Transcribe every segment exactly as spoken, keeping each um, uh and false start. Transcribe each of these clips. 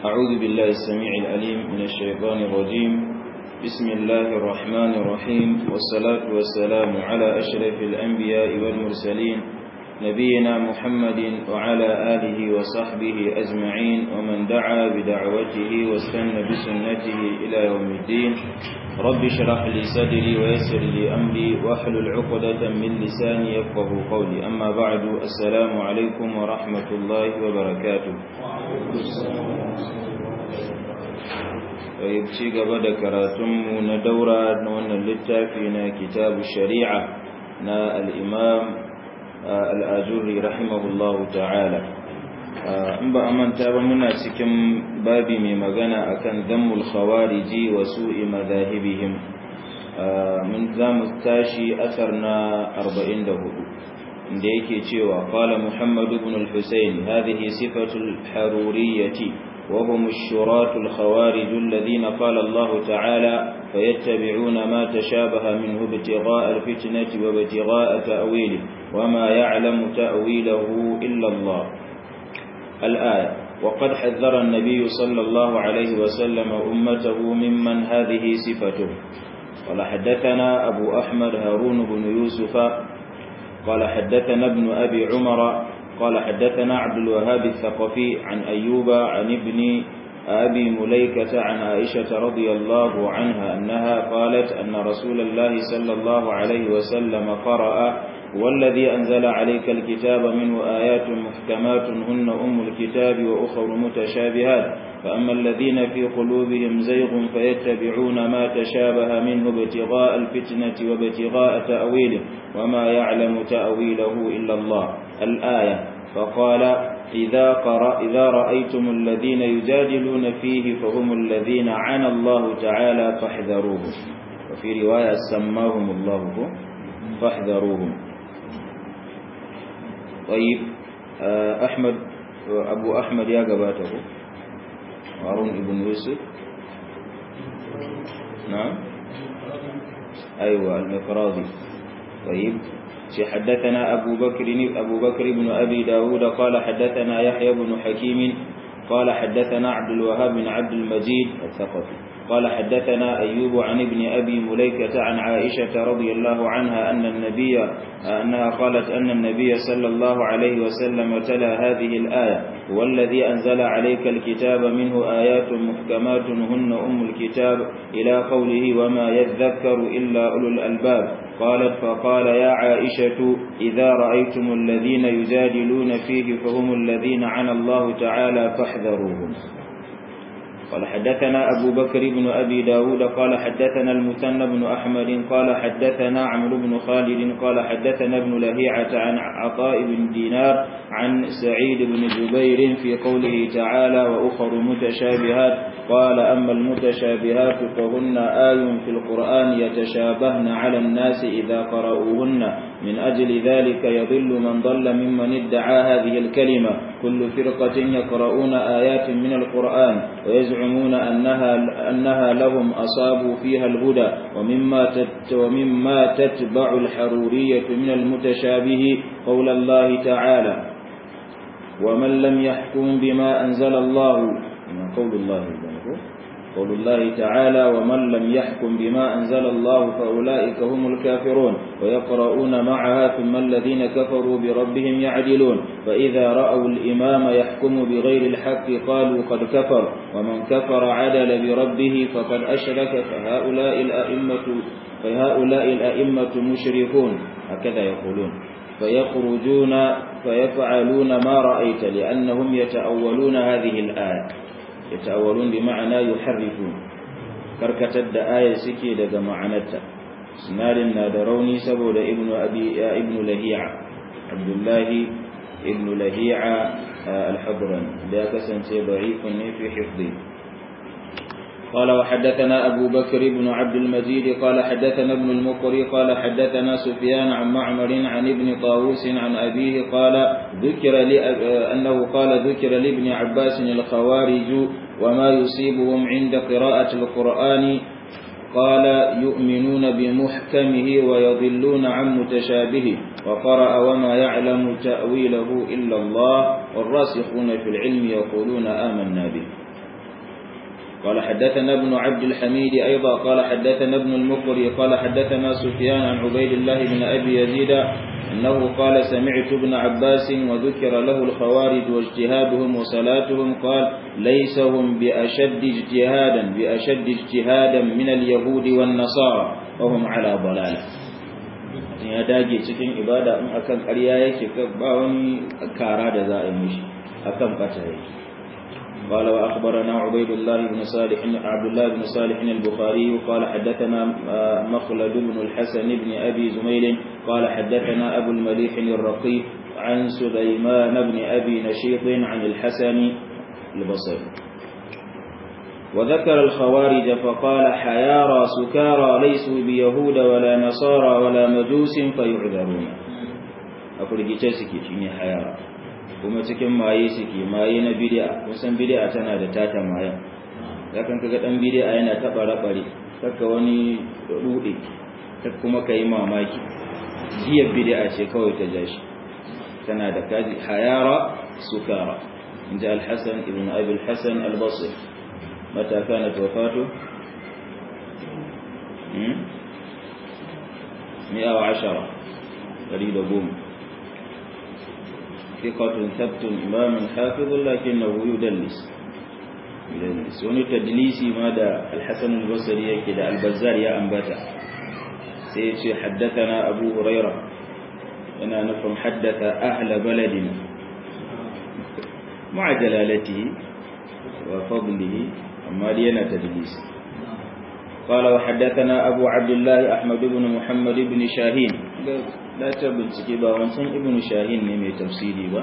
أعوذ بالله السميع العليم من الشيطان الرجيم. بسم الله الرحمن الرحيم، والصلاة والسلام على أشرف الأنبياء والمرسلين نبينا محمد وعلى آله وصحبه أجمعين ومن دعا بدعوته واستنى بسنته إلى يوم الدين. رب اشرح لي صدري ويسر لي أمري واحلل عقدة من لساني يفقه قولي. أما بعد، السلام عليكم ورحمة الله وبركاته. ويبشي قبل كراتم ندورا نون للتافينا كتاب الشريعة نا الإمام الآجري رحمه الله تعالى. in ba a manta ba muna cikin babi mai magana akan dhammul khawariji wa su'i madahibihim. mun zamu tashi asar na arba'in da hudu inda yake cewa qala Muhammad ibn al-Husayn hadhihi sifatul haruriyyati wa hum ash-shuratul khawarij alladhina qala Allah ta'ala fayattabi'una ma tashabaha minhu ibtigha'a al-fitnati wa ibtigha'a ta'wilihi wa ma ya'lamu ta'wilahu illa Allah. الآية. وقد حذر النبي صلى الله عليه وسلم أمته ممن هذه صفته. قال حدثنا أبو أحمد هارون بن يوسف قال حدثنا ابن أبي عمر قال حدثنا عبد الوهاب الثقفي عن أيوب عن ابن أبي مليكة عن عائشة رضي الله عنها أنها قالت أن رسول الله صلى الله عليه وسلم قرأ والذي أنزل عليك الكتاب منه آيات محكمات هن أم الكتاب وأخر متشابهات فأما الذين في قلوبهم زيغ فيتبعون ما تشابه منه ابتغاء الفتنة وابتغاء تأويله وما يعلم تأويله إلا الله. الآية. فقال إذا, قرأ إذا رأيتم الذين يجادلون فيه فهم الذين عنى الله تعالى فاحذروهم، وفي رواية سماهم الله فاحذروهم. طيب، أحمد أبو أحمد يا قباته هارون ابن يوسف. نعم أيوة المفراضي. طيب، حدثنا أبو بكر أبو بكر بن أبي داود قال حدثنا يحيى بن حكيم قال حدثنا عبد الوهاب بن عبد المجيد الثقفي قال حدثنا أيوب عن ابن أبي مليكة عن عائشة رضي الله عنها أن النبي أنها قالت أن النبي صلى الله عليه وسلم تلا هذه الآية والذي أنزل عليك الكتاب منه آيات محكمات هن أم الكتاب إلى قوله وما يذكر إلا أولو الألباب. قالت فقال يا عائشة إذا رأيتم الذين يجادلون فيه فهم الذين عنى الله تعالى فاحذروهم. قال حدثنا أبو بكر بن أبي داود قال حدثنا المثنى بن أحمد قال حدثنا عمرو بن خالد قال حدثنا ابن لهيعة عن عطاء بن دينار عن سعيد بن جبير في قوله تعالى وأخر متشابهات. قال أما المتشابهات فهن آي في القرآن يتشابهن على الناس إذا قرأوهن من أجل ذلك يضل من ضل ممن ادعى هذه الكلمة. كل فرقة يقرؤون آيات من القرآن ويزعمون أنها, أنها لهم أصابوا فيها الهدى ومما, تت ومما تتبع الحرورية من المتشابه قول الله تعالى ومن لم يحكم بما أنزل الله قول الله قول الله تعالى ومن لم يحكم بما أنزل الله فأولئك هم الكافرون ويقرؤون معها ثم الذين كفروا بربهم يعدلون فإذا رأوا الإمام يحكم بغير الحق قالوا قد كفر ومن كفر عدل بربه فقد أشرك فهؤلاء الأئمة فهؤلاء الأئمة مشركون هكذا يقولون فيخرجون فيفعلون ما رأيت لأنهم يتأولون هذه الآية يتأولون بمعنى يحرفون كركتد آية سكي لغا معنتا سنالنا دروني سبو ابن أبي ابن لهيعة عبد الله ابن لهيعة الحضرمي ذاك سنتي ضعيف في حفظه. قال وحدثنا أبو بكر بن عبد المجيد قال حدثنا ابن المقري قال حدثنا سفيان عن معمر عن ابن طاووس عن أبيه قال ذكر أنه قال ذكر لابن عباس الخوارج وما يصيبهم عند قراءة القرآن قال يؤمنون بمحكمه ويضلون عن متشابهه وقرأ وما يعلم تأويله إلا الله والراسخون في العلم يقولون آمنا به. قال حدثنا ابن عبد الحميد أيضا قال حدثنا ابن المقري قال حدثنا سفيان عن عبيد الله بن أبي يزيد أنه قال سمعت ابن عباس وذكر له الخوارج واجتهادهم وصلاتهم قال ليس هم بأشد اجتهادا بأشد اجتهادا من اليهود والنصارى وهم على ضلالة ya dage cikin ibada in akan ƙarya yake ba wani kara da za a yi mishi akan bata yake قال وأخبرنا عبيد الله بن صالح عبد الله بن صالح البخاري قال حدثنا مخلد بن الحسن بن أبي زميل قال حدثنا أبو المليح الرقي عن سليمان بن أبي نشيط عن الحسن البصري وذكر الخوارج فقال حيارى سكارى ليسوا بيهود ولا نصارى ولا مجوس فيعذرون أقول جيتسكي شيني حيارى kuma cikin maye suke maye na bid'a kun san bid'a tana da tata mayan zakan kaga dan bid'a yana taba rabare kaka wani rude ta kuma kai mamaki jiya bid'a ce kawai ta jashi tana da kaji hayara sukara inda al-Hasan ibn Abi al-Hasan al-Basri mata kanat wafatu hmm مئة وعشرة قريب قوم ثقة ثبت إمام حافظ لكنه يدلس يدلس ونتدليسي ماذا الحسن البصري كده البزار يا أنبتا سيشي حدثنا أبو هريرة أنا نفهم حدث أهل بلدنا مع جلالته وفضله أما لينا تدليس قال وحدثنا أبو عبد الله أحمد بن محمد بن شاهين لا تبنتكي با wancan ibn shahin ne mai tafsiri ba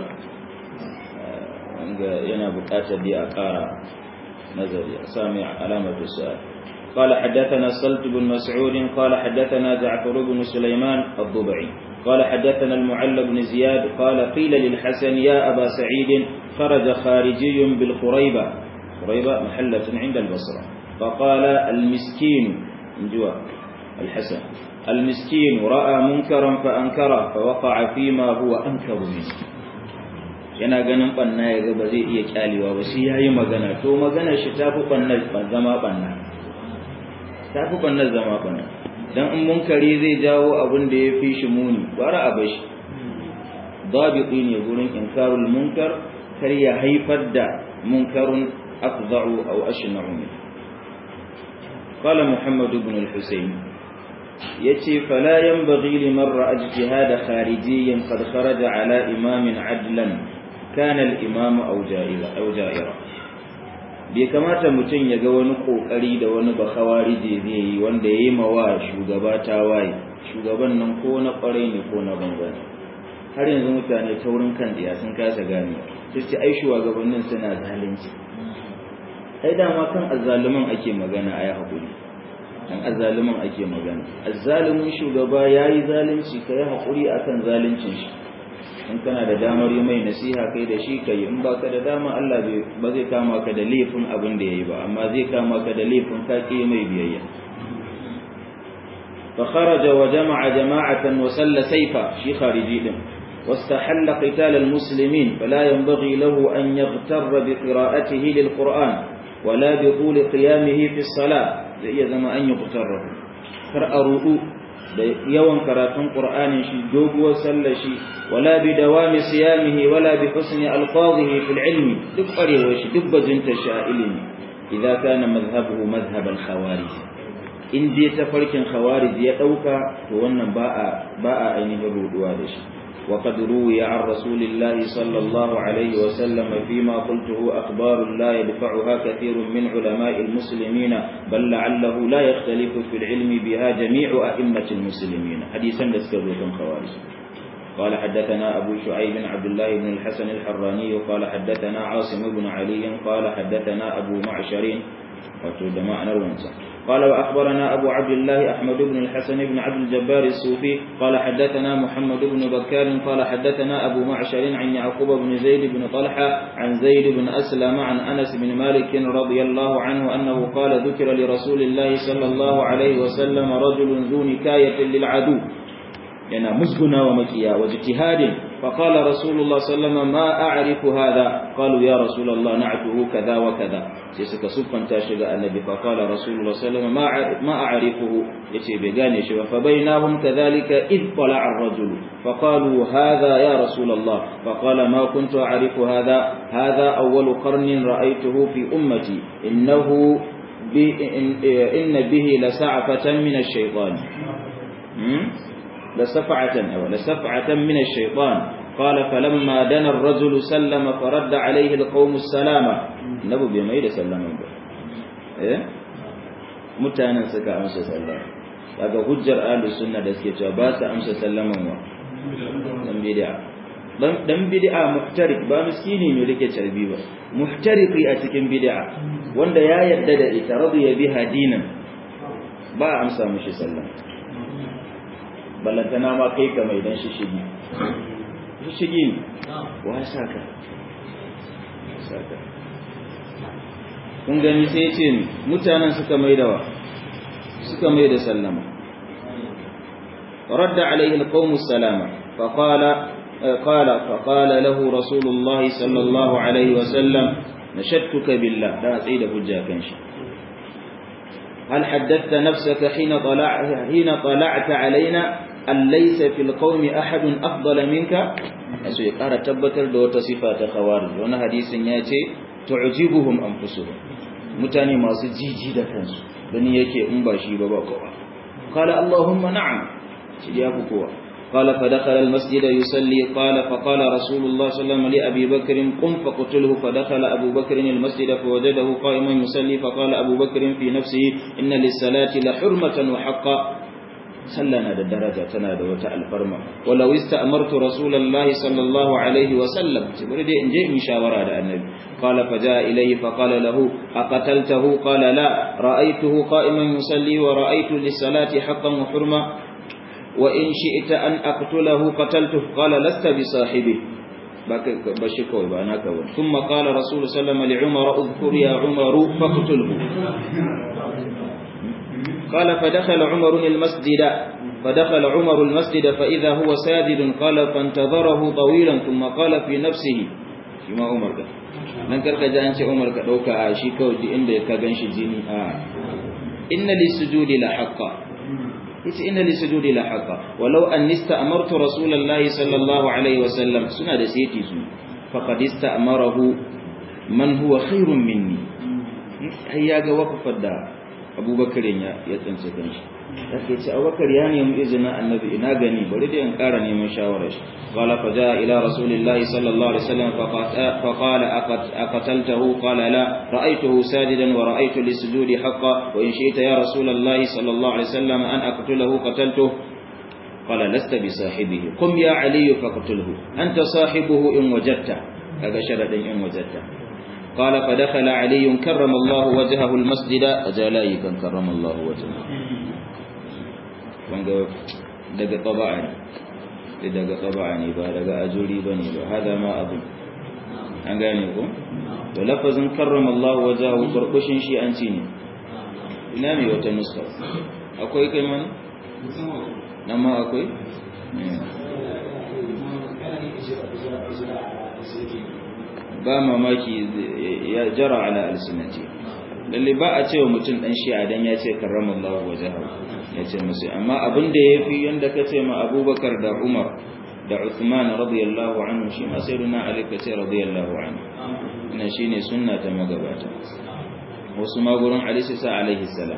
wanda yana buƙatar da a ƙara nazari a sami alamatu su'al قال حدثنا صلت بن مسعود قال حدثنا جعفر بن سليمان الضبعي قال حدثنا المعلى بن زياد قال قيل للحسن يا أبا سعيد خرج خارجي بالخريبة خريبة محلة عند البصرة فقال المسكين من جوا الحسن المسكين رأى منكرا فأنكره فوقع فيما هو أنكر منه yana ganin banna ya ga ba zai iya kyalewa ba sai yayi magana to magana shi tafi banna zama banna tafi banna zama banna dan in munkari zai jawo abin da yafi shi muni bara a bashi dabiti ne gurin inkarul munkar kar ya haifar da munkarun afda'u aw ashna'u min qala muhammad ibn al-husayn yace fala yanbaghi liman ra'a ijtihad kharijiyyan qad kharaja ala imamin adlan kana al-imam aw ja'ira aw ja'ira bai kamata mutun ya ga wani kokari da wani bakhawarije zai yi wanda yayi mawa shugaba tawaye shugaban nan ko na kwarai ne ko na bangare har yanzu mutane taurin kan diya sun kasa gane sai ai shugabannin suna zalunci ai dama kan azzaluman ake magana ayi hakuri dan azzaluman ake magana azzalumin shugaba yayi zalunci kai hakuri akan zaluncin shi in kana da damar yi mai nasiha kai da shi kai in baka da dama Allah ba zai kama ka da laifin abin da yayi ba amma zai kama ka da laifin ka ki mai biyayya fa kharaja wa jama'a jama'atan wa salla sayfa shi khariji din واستحل قتال المسلمين فلا ينبغي له أن يغتر بقراءته للقرآن ولا بطول قيامه في الصلاة زي زما أن يغتره فرأرؤوا يوم قراءة قرآن شي دوب وسل شي ولا بدوام صيامه ولا بحسن ألفاظه في العلم دبقري وش دب جنت شائلين إذا كان مذهبه مذهب الخوارج إن دي تفرق خوارج يتوكا فوانا باء باء أينه الرؤوا دشي وقد روي عن رسول الله صلى الله عليه وسلم فيما قلته أخبار لا يدفعها كثير من علماء المسلمين بل لعله لا يختلف في العلم بها جميع أئمة المسلمين حديثا لسكبوة خوارج قال حدثنا أبو شعيب عبد الله بن الحسن الحراني قال حدثنا عاصم بن علي قال حدثنا أبو معشر وتجمع نروانسا قال وأخبرنا أبو عبد الله أحمد بن الحسن بن عبد الجبار الصوفي قال حدثنا محمد بن بكار قال حدثنا أبو معشر عن يعقوب بن زيد بن طلحة عن زيد بن أسلم عن أنس بن مالك رضي الله عنه أنه قال ذكر لرسول الله صلى الله عليه وسلم رجل ذو نكاية للعدو yana musguna wa makiya wa ijtihadin فقال رسول الله صلى الله عليه وسلم ما أعرف هذا قالوا يا رسول الله نعته كذا وكذا سيسك سبحان تاشد النبي فقال رسول الله صلى الله عليه وسلم ما أعرفه يتي بغاني شبا فبينهم كذلك إذ طلع الرجل فقالوا هذا يا رسول الله فقال ما كنت أعرف هذا هذا أول قرن رأيته في أمتي إنه إن به لسعفة من الشيطان لسفعة أو لسفعة من الشيطان قال فلما دنا الرجل سلم فرد عليه القوم السلام نبو بيميد سلم إيه متانا سكا أمس سلم daga hujjar ahlus sunna da suke cewa ba su amsa sallaman wa dan bid'a dan dan bid'a muhtarik ba miskini ne rike carbi ba muhtariki a cikin bid'a wanda ya yarda da ita radiya biha dinan ba amsa mishi sallama ballantana ma kai ka mai dan shishigi shishigi ne wa saka saka kun gani sai ce mutanen suka mai da wa suka mai da sallama radda alaihi alqawm salama fa qala qala fa qala lahu rasulullah sallallahu alaihi wasallam nashadtuka billah da sai da hujja kan shi هل حدثت نفسك حين طلعت حين طلعت علينا أن ليس في القوم أحد أفضل منك أسوي قال تبتر دو تصفات خوارج وانا حديث ياتي تعجبهم أنفسهم متاني ما سجيجي دا كنسو بني يكي أمباشي بابا قوة قال اللهم نعم سيدياكو قوة قال فدخل المسجد يصلي قال فقال رسول الله صلى الله عليه وسلم لأبي بكر قم فقتله فدخل أبو بكر المسجد فوجده قائما يصلي فقال أبو بكر في نفسه إن للصلاة لحرمة وحقا سلنا الدرجة تنادى وتألفرما ولو استأمرت رسول الله صلى الله عليه وسلم تقول دي انجي مشاورة على النبي قال فجاء إليه فقال له أقتلته قال لا رأيته قائما يصلي ورأيت للصلاة حقا وحرمة وإن شئت أن أقتله قتلته قال لست بصاحبه بشكوي بأناك ثم قال رسول صلى الله عليه وسلم لعمر اذكر يا عمر فاقتله قال فدخل عمر المسجد فدخل عمر المسجد فإذا هو ساجد قال فانتظره طويلا ثم قال في نفسه فيما عمر قال nan karka ji an ce Umar ka dauka a shi kawai inda ka ganshi jini a inna lisujudi la haqqa yace inna lisujudi la haqqa walau an ista'martu rasulullahi sallallahu alaihi wasallam suna da sayti su faqad ista'marahu man huwa khairun minni ai ya ga waqfar da Abubakar ya ya tsince kanshi sai ce Abubakar ya nemi izinin annabi ina gani bari da in ƙara neman shawarar shi qala fa jaa ila rasulillahi sallallahu alaihi wasallam fa qala aqataltahu qala la ra'aytuhu sajidan wa ra'aytu lisujudi haqqan wa in shi'ta ya rasulallahi sallallahu alaihi wasallam an aqtulahu qataltuhu qala lasta bi sahibihi qum ya ali faqtulhu anta sahibuhu in wajadta kaga sharadin in wajadta قال فدخل علي كرم الله وجهه المسجد أجالي كان كرم الله وجهه wanga daga taba'ani daga taba'ani ba daga ajuri bane ba hada ma abu an gane ko to lafazin karrama Allah wajahu kurkushin shi an ci ne ina ne wata nuska akwai kai man nan ma akwai ba mamaki ya jara ala alsinati lalle ba a cewa mutum dan shi'a dan ya ce karramallahu wajhahu ya ce musu amma abin da yafi yanda kace ma Abubakar da Umar da Uthman radiyallahu anhu shi ma sayyidina Ali kace radiyallahu anhu ina shine sunna ta magabata wasu magurun Ali sai sa alaihi salam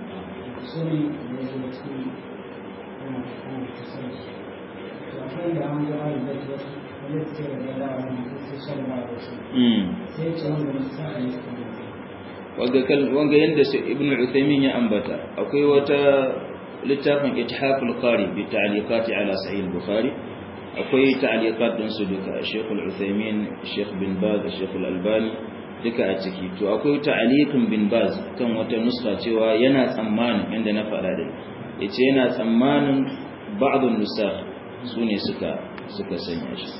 wanga yadda su ibn al-Uthaymin ya ambata akwai wata littafin Ithaful Qari bi ta'liqati ala Sahih al-Bukhari akwai ta'liqat din su duka Sheikh al-Uthaymin Sheikh bin Baz Sheikh al-Albani duka a ciki to akwai ta'liqin bin Baz kan wata nuska cewa yana tsammanin inda na faɗa da yace yana tsammanin ba'd an-nusakh sune suka suka sanya shi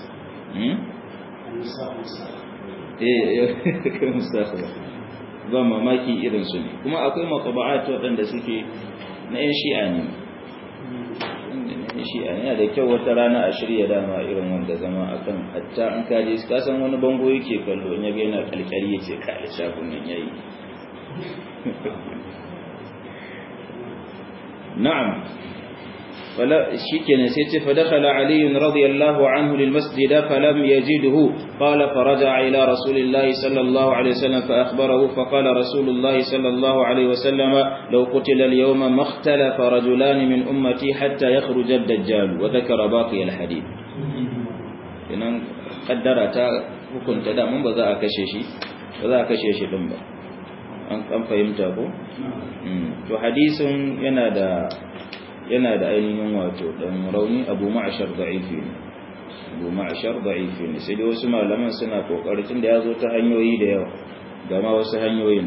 eh kan nusakh ba mamaki irin su ne kuma akwai mataba'at waɗanda suke na yan shi'a ne shi yana da kyau wata rana a shirya dama irin wanda zama akan hatta an kaje ka san wani bango yake kallo in yaga yana kalkari yace ka lissafin nan yayi na'am فلا شكنا سيت فدخل علي رضي الله عنه للمسجد فلم يجده قال فرجع إلى رسول الله صلى الله عليه وسلم فأخبره فقال رسول الله صلى الله عليه وسلم لو قتل اليوم ما اختلف رجلان من أمتي حتى يخرج الدجال وذكر باقي الحديث إنن قدرت كنت دا من بذا أكششي بذا أكششي دنبا أن فهمته تو حديث ينادى yana da ainihin wato dan rauni Abu Ma'shar da'ifi ne Abu Ma'shar da'ifi ne sai da wasu malaman suna kokarin tunda yazo ta hanyoyi da yawa gama wasu hanyoyin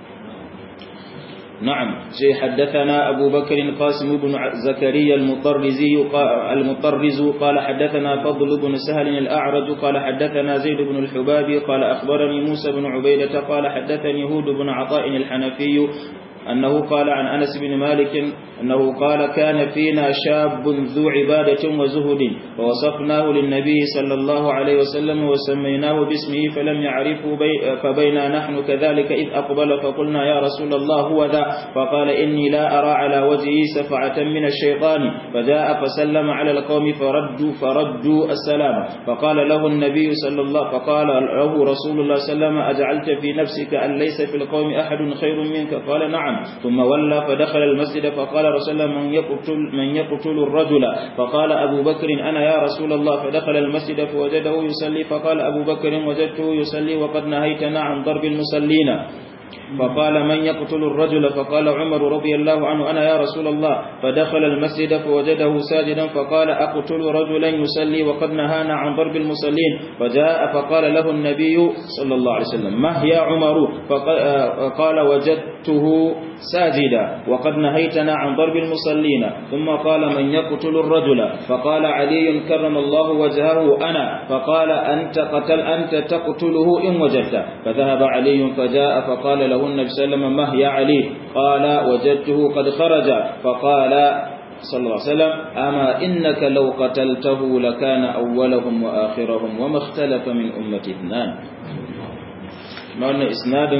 na'am sai haddathana Abu Bakr Qasim ibn Zakariya al-Mutarrizi al-Mutarriz qala haddathana Fadl ibn Sahl al-A'raj qala haddathana Zaid ibn al-Hubabi qala akhbarani Musa ibn Ubaidah qala haddathani Hud ibn Ata' al-Hanafi أنه قال عن أنس بن مالك أنه قال كان فينا شاب ذو عبادة وزهد فوصفناه للنبي صلى الله عليه وسلم وسميناه باسمه فلم يعرفه بي فبينا نحن كذلك إذ أقبل فقلنا يا رسول الله هو ذا فقال إني لا أرى على وجهه سفعة من الشيطان فجاء فسلم على القوم فردوا فردوا السلام فقال له النبي صلى الله فقال له رسول الله صلى الله عليه وسلم أجعلت في نفسك أن ليس في القوم أحد خير منك قال نعم ثم ولى فدخل المسجد فقال رسول الله من يقتل, من يقتل الرجل فقال أبو بكر أنا يا رسول الله فدخل المسجد فوجده يصلي فقال أبو بكر وجدته يصلي وقد نهيتنا عن ضرب المصلين فقال من يقتل الرجل فقال عمر رضي الله عنه أنا يا رسول الله فدخل المسجد فوجده ساجدا فقال أقتل رجلا يصلي وقد نهانا عن ضرب المصلين فجاء فقال له النبي صلى الله عليه وسلم ما هي عمر فقال وجدته ساجدا وقد نهيتنا عن ضرب المصلين ثم قال من يقتل الرجل فقال علي كرم الله وجهه أنا فقال أنت قتل أنت تقتله إن وجدته فذهب علي فجاء فقال له النبي صلى الله عليه وسلم ما هي علي قال وجدته قد خرج فقال صلى الله عليه وسلم أما إنك لو قتلته لكان أولهم وآخرهم وما اختلف من أمة اثنان معنى إسناد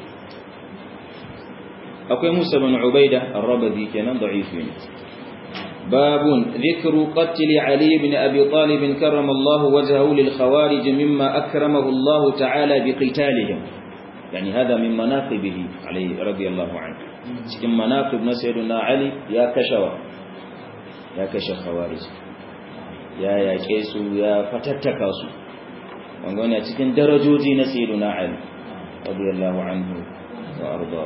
أقول موسى بن عبيدة الربذي كان ضعيفين باب ذكر قتل علي بن أبي طالب كرم الله وجهه للخوارج مما أكرمه الله تعالى بقتالهم يعني هذا من مناقبه عليه رضي الله عنه cikin manaqib na sayyidina Ali ya kashawa ya kashe khawarij ya yake su ya fatattaka su wannan cikin darajoji na sayyidina Ali radiyallahu anhu wa arda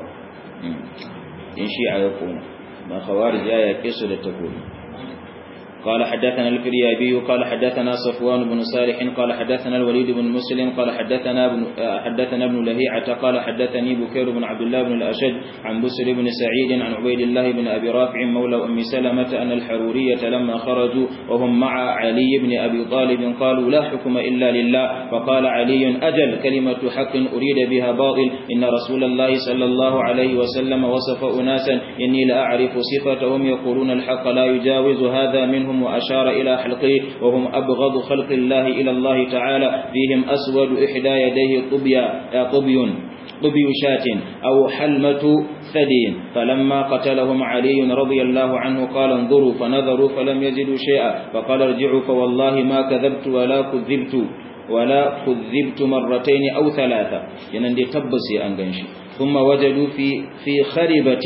in shi ayakuna ma khawarij ya yake su da takobi قال حدثنا الفريابي قال حدثنا صفوان بن صالح قال حدثنا الوليد بن مسلم قال حدثنا ابن حدثنا ابن لهيعة قال حدثني بكير بن عبد الله بن الأشج عن بسر بن سعيد عن عبيد الله بن أبي رافع مولى أم سلمة أن الحرورية لما خرجوا وهم مع علي بن أبي طالب قالوا لا حكم إلا لله فقال علي أجل كلمة حق أريد بها باطل إن رسول الله صلى الله عليه وسلم وصف أناسا إني لا أعرف صفتهم يقولون الحق لا يجاوز هذا منهم وأشار إلى حلقه وهم أبغض خلق الله إلى الله تعالى فيهم أسود إحدى يديه طبيا طبي طبي شاة أو حلمة ثدي فلما قتلهم علي رضي الله عنه قال انظروا فنظروا فلم يجدوا شيئا فقال ارجعوا فوالله ما كذبت ولا كذبت ولا كذبت مرتين أو ثلاثة ينندي تبسي أنغنشي ثم وجدوا في في خربة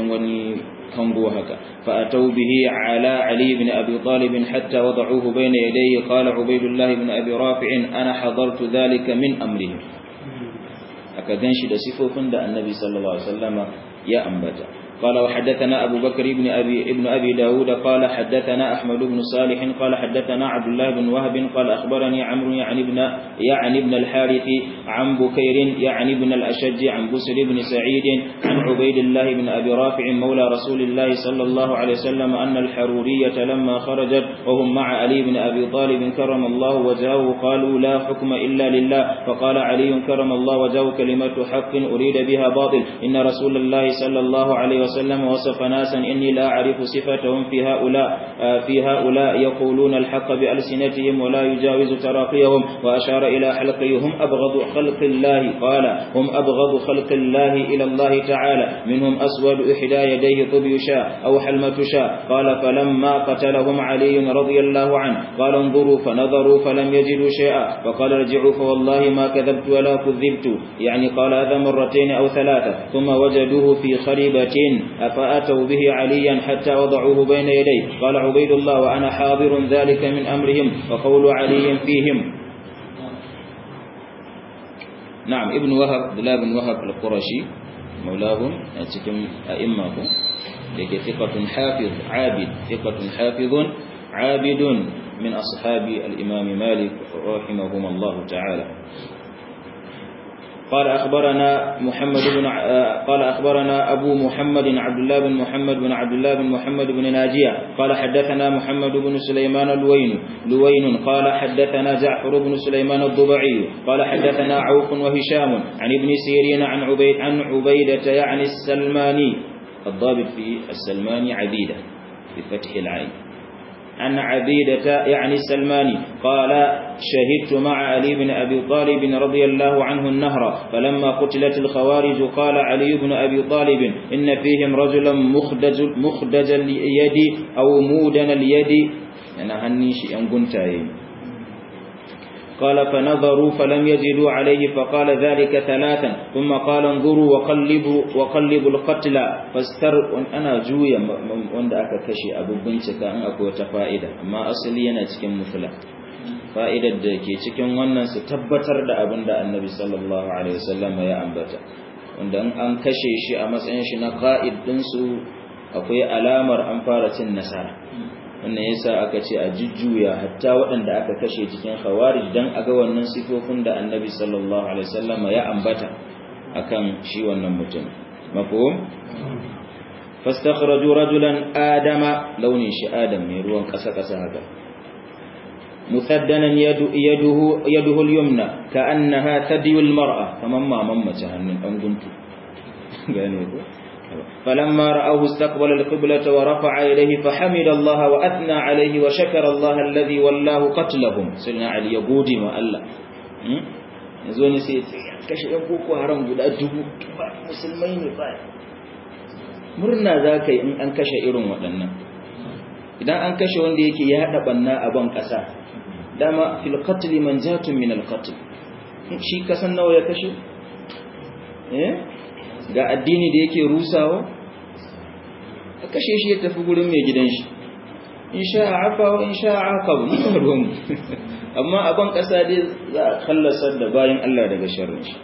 kango haka فأتوا به على علي بن أبي طالب حتى وضعوه بين يديه قال عبيد الله بن أبي رافع أنا حضرت ذلك من أمرهم أكدنش دسفوفن دا النبي صلى الله عليه وسلم يا أنبتا قال وحدثنا أبو بكر بن أبي, ابن أبي داود قال حدثنا أحمد بن صالح قال حدثنا عبد الله بن وهب قال أخبرني عمرو يعني ابن, يعني ابن الحارث عن بكير يعني ابن الأشج عن بسر بن سعيد عن عبيد الله بن أبي رافع مولى رسول الله صلى الله عليه وسلم أن الحرورية لما خرجت وهم مع علي بن أبي طالب كرم الله وجهه قالوا لا حكم إلا لله فقال علي كرم الله وجهه كلمة حق أريد بها باطل إن رسول الله صلى الله عليه الله عليه وسلم وصف ناسا إني لا أعرف صفتهم في هؤلاء في هؤلاء يقولون الحق بألسنتهم ولا يجاوز تراقيهم وأشار إلى حلقه هم أبغض خلق الله قال هم أبغض خلق الله إلى الله تعالى منهم أسود إحدى يديه طبي شاء أو حلمة شاء قال فلما قتلهم علي رضي الله عنه قال انظروا فنظروا فلم يجدوا شيئا فقال ارجعوا فوالله ما كذبت ولا كذبت يعني قال هذا مرتين أو ثلاثة ثم وجدوه في خريبة أفأتوا به عليا حتى وضعوه بين يديه قال عبيد الله وأنا حاضر ذلك من أمرهم وقول علي فيهم. نعم ابن وهب عبد الله بن وهب القرشي مولاهم أتكم أئمة لكي ثقة حافظ عابد ثقة حافظ عابد من أصحاب الإمام مالك رحمهما الله تعالى. قال أخبرنا محمد بن قال أخبرنا أبو محمد عبد الله بن محمد بن عبد الله بن محمد بن ناجية قال حدثنا محمد بن سليمان لوين لوين قال حدثنا جعفر بن سليمان الضبعي قال حدثنا عوف وهشام عن ابن سيرين عن عبيد عن عبيدة يعني السلماني الضابط في السلماني عبيدة بفتح العين عن عبيدة يعني السلماني قال شهدت مع علي بن أبي طالب رضي الله عنه النهر فلما قتلت الخوارج قال علي بن أبي طالب إن فيهم رجلا مخدج, مخدج اليد أو مودن اليد يعني هنيش ينقنتين قال فنظروا فلم يجدوا عليه فقال ذلك ثلاثا ثم قال انظروا وقلبوا, وقلبوا القتل فاستر أنا جويا وند أكا كشي أبو بنتك أن أكو تفائدة ما أصلي أنا تكن مثلا فائدة دكي تكن ونن ستبتر دا أبن دا النبي صلى الله عليه وسلم يا أنبتا wanda an kashe shi a matsayin shi na qa'id din su akwai alamar an fara cin nasara wannan yasa aka ce a jujjuya hatta waɗanda aka kashe cikin khawarij dan aga wannan sifofin da annabi sallallahu alaihi wasallam ya ambata akan shi wannan mutum mafhum fastakhraju rajulan adama launin shi adam mai ruwan kasa kasa haka musaddanan yadu yaduhu yaduhu al-yumna ka'annaha thadiyul mar'a kaman maman mace hannun dan guntu gane ko فلما رأوه استقبل القبلة ورفع إليه فحمد الله وأثنى عليه وشكر الله الذي والله قتلهم سيدنا علي يقول ما الله يزوني سيد كشف يبوك وهرم قد أدبوك مسلمين فاي مرنا ذاك إن أنكش إيرون وطننا إذا أنكش ونديك يهدبنا أبان كسا دام في القتل منجات من القتل شي كسن نو يكشف إيه ga addini da yake rusawa a kashe shi ya tafi gurin mai gidan shi in sha'a afa wa in sha'a aqab ni ruwan amma aban kasa dai za a kallasar da bayan Allah daga sharrin shi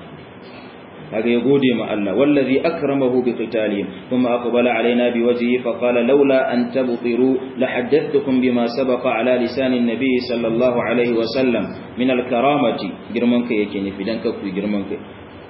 kaga ya gode ma Allah wallazi akramahu bi qitalihim thumma aqbala alaina bi wajhihi fa qala laula an tabtiru la haddathtukum bima sabaqa ala lisan an-nabi sallallahu alaihi wa sallam min al-karamati girman kai yake nufi dan ka ku girman kai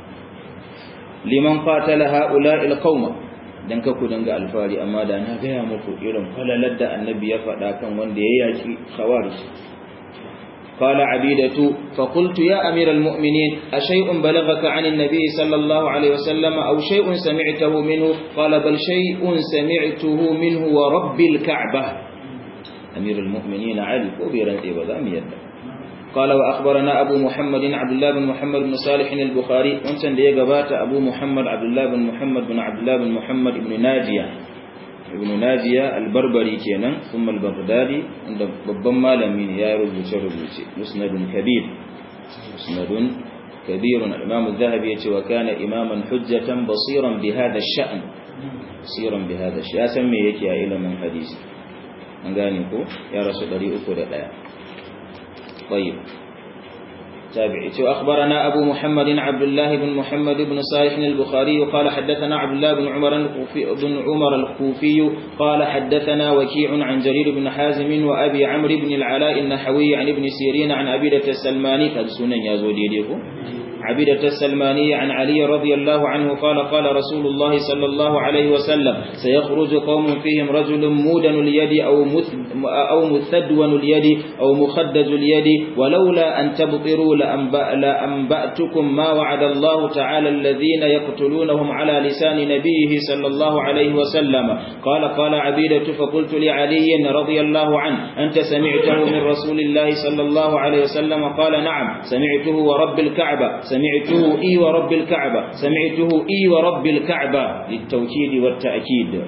liman qatala haula alqauma dan ka ku danga alfari amma da na gaya muku irin falalar da annabi ya faɗa kan wanda ya yaki khawarij qala abidatu fa qultu ya amiral mu'minin ashay'un balaghaka 'an an-nabi sallallahu alayhi wasallam aw shay'un sami'tahu minhu qala bal shay'un sami'tuhu minhu wa rabbil ka'bah amirul mu'minin ali ko bi radi ba zamu yadda قال وأخبرنا أبو محمد عبد الله بن محمد بن صالح البخاري وانتن دي قبات أبو محمد عبد الله بن محمد بن عبد الله بن محمد بن ناجية ابن ناجية البربري كينا ثم البغدادي عند ببما لمن يا رجل رجل مسند كبير مسند كبير الإمام الذهبي وكان إماما حجة بصيرا بهذا الشأن بصيرا بهذا الشأن أسمي يكي إلى من حديث أنقانيكو يا رسول الله أكو دقاء طيب تابعي أخبرنا أبو محمد عبد الله بن محمد بن صالح البخاري قال حدثنا عبد الله بن عمر الكوفي بن عمر الكوفي قال حدثنا وكيع عن جرير بن حازم وأبي عمرو بن العلاء النحوي عن ابن سيرين عن عبيدة السلماني قد سنن يا زوديديكو عبيدة السلماني عن علي رضي الله عنه قال قال رسول الله صلى الله عليه وسلم سيخرج قوم فيهم رجل مودن اليد أو أو مثدون اليد أو مخدج اليد ولولا أن تبطروا لأنبأ لأنبأتكم ما وعد الله تعالى الذين يقتلونهم على لسان نبيه صلى الله عليه وسلم. قال قال عبيدة فقلت لعلي رضي الله عنه أنت سمعته من رسول الله صلى الله عليه وسلم؟ قال نعم سمعته ورب الكعبة سمعته إي ورب الكعبة سمعته إي ورب الكعبة للتوكيد والتأكيد.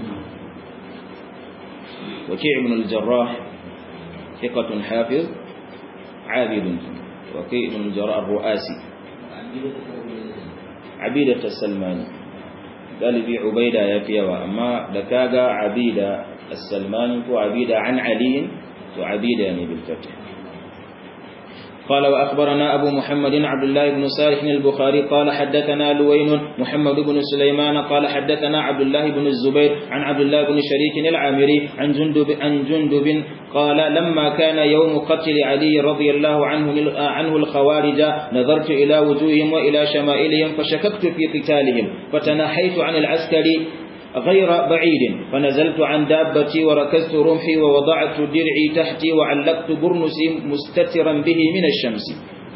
وكيع بن الجراح ثقة حافظ عابد. وكيع بن الجراح الرؤاسي عبيدة السلماني قال بي عبيدة يا فيوا أما دكاغا عبيدة السلماني وعبيدة عن علي وعبيدة يعني بالفتح. قال وأخبرنا أبو محمد عبد الله بن صالح البخاري قال حدثنا لوين محمد بن سليمان قال حدثنا عبد الله بن الزبير عن عبد الله بن شريك العامري عن جندب عن جندب قال لما كان يوم قتل علي رضي الله عنه عنه الخوارج نظرت إلى وجوههم وإلى شمائلهم فشككت في قتالهم فتنحيت عن العسكري غير بعيد فنزلت عن دابتي وركزت رمحي ووضعت درعي تحتي وعلقت برنسي مستترا به من الشمس.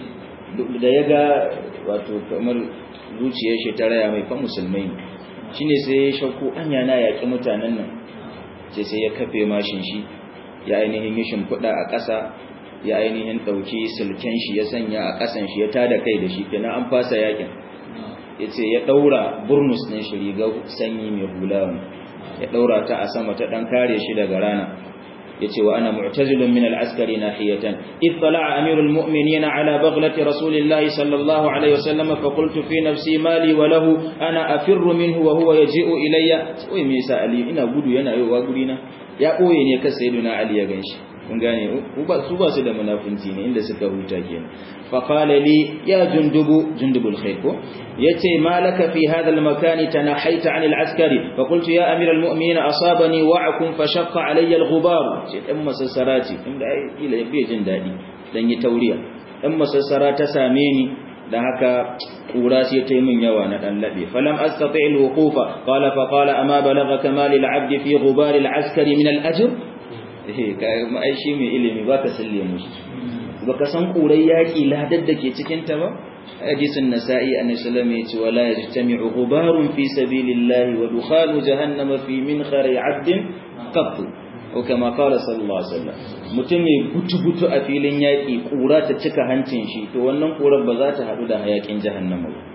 da yaga wato kamar zuciyar shi ta raya mai fa musulmai shine sai ya shauku anya na yaki mutanen nan sai sai ya kafe mashin shi ya ainihin yi shimfiɗa a ƙasa ya ainihin ɗauki silken shi ya sanya a ƙasan shi ya tada kai da shi kenan an fasa yakin. yace ya daura burnus ne shi riga sanyi mai hula ya daura ta a sama ta dan kare shi daga rana yace wa ana mu'tazilun min al-askari nahiyatan ittala'a amirul mu'minin ala baghlati rasulillahi sallallahu alaihi wasallam fa qultu fi nafsi mali wa lahu ana afirru minhu wa huwa yaji'u ilayya. oi me yasa ali ina gudu yana yowa gurina ya boye ne ka sayyiduna ali ya ganshi kun gane su ba su da munafunci ne inda suka huta kenan. fa qala li ya jundubu jundubul khair ko yace malaka fi hadha al makani tanahaita an al askari fa qultu ya amir al mu'minin asabani wa'akum fa shaqqa alayya al ghubar. ce dan masassarati inda ai ila yafi jin dadi dan yi tauriya dan masassara ta same ni dan haka kura sai ta yi min yawa na dan labe falam astati al wuqufa qala fa qala ama balagha kamal al abd fi ghubar al askari min al ajr. eh kai mai shi mai ilimi baka salle mushi baka san kurai yaki ladar da ke cikin ta ba. hadisin nasa'i annabi sallallahu alaihi wasallam ya ce wala yajtami'u ghubarun fi sabilillahi wa dukhanu jahannama fi minkhari 'abdin qat ko kama qala sallallahu alaihi wasallam. mutum mai gutu-gutu a filin yaki kura ta cika hancin shi to wannan kurar ba za ta hadu da hayakin jahannama ba.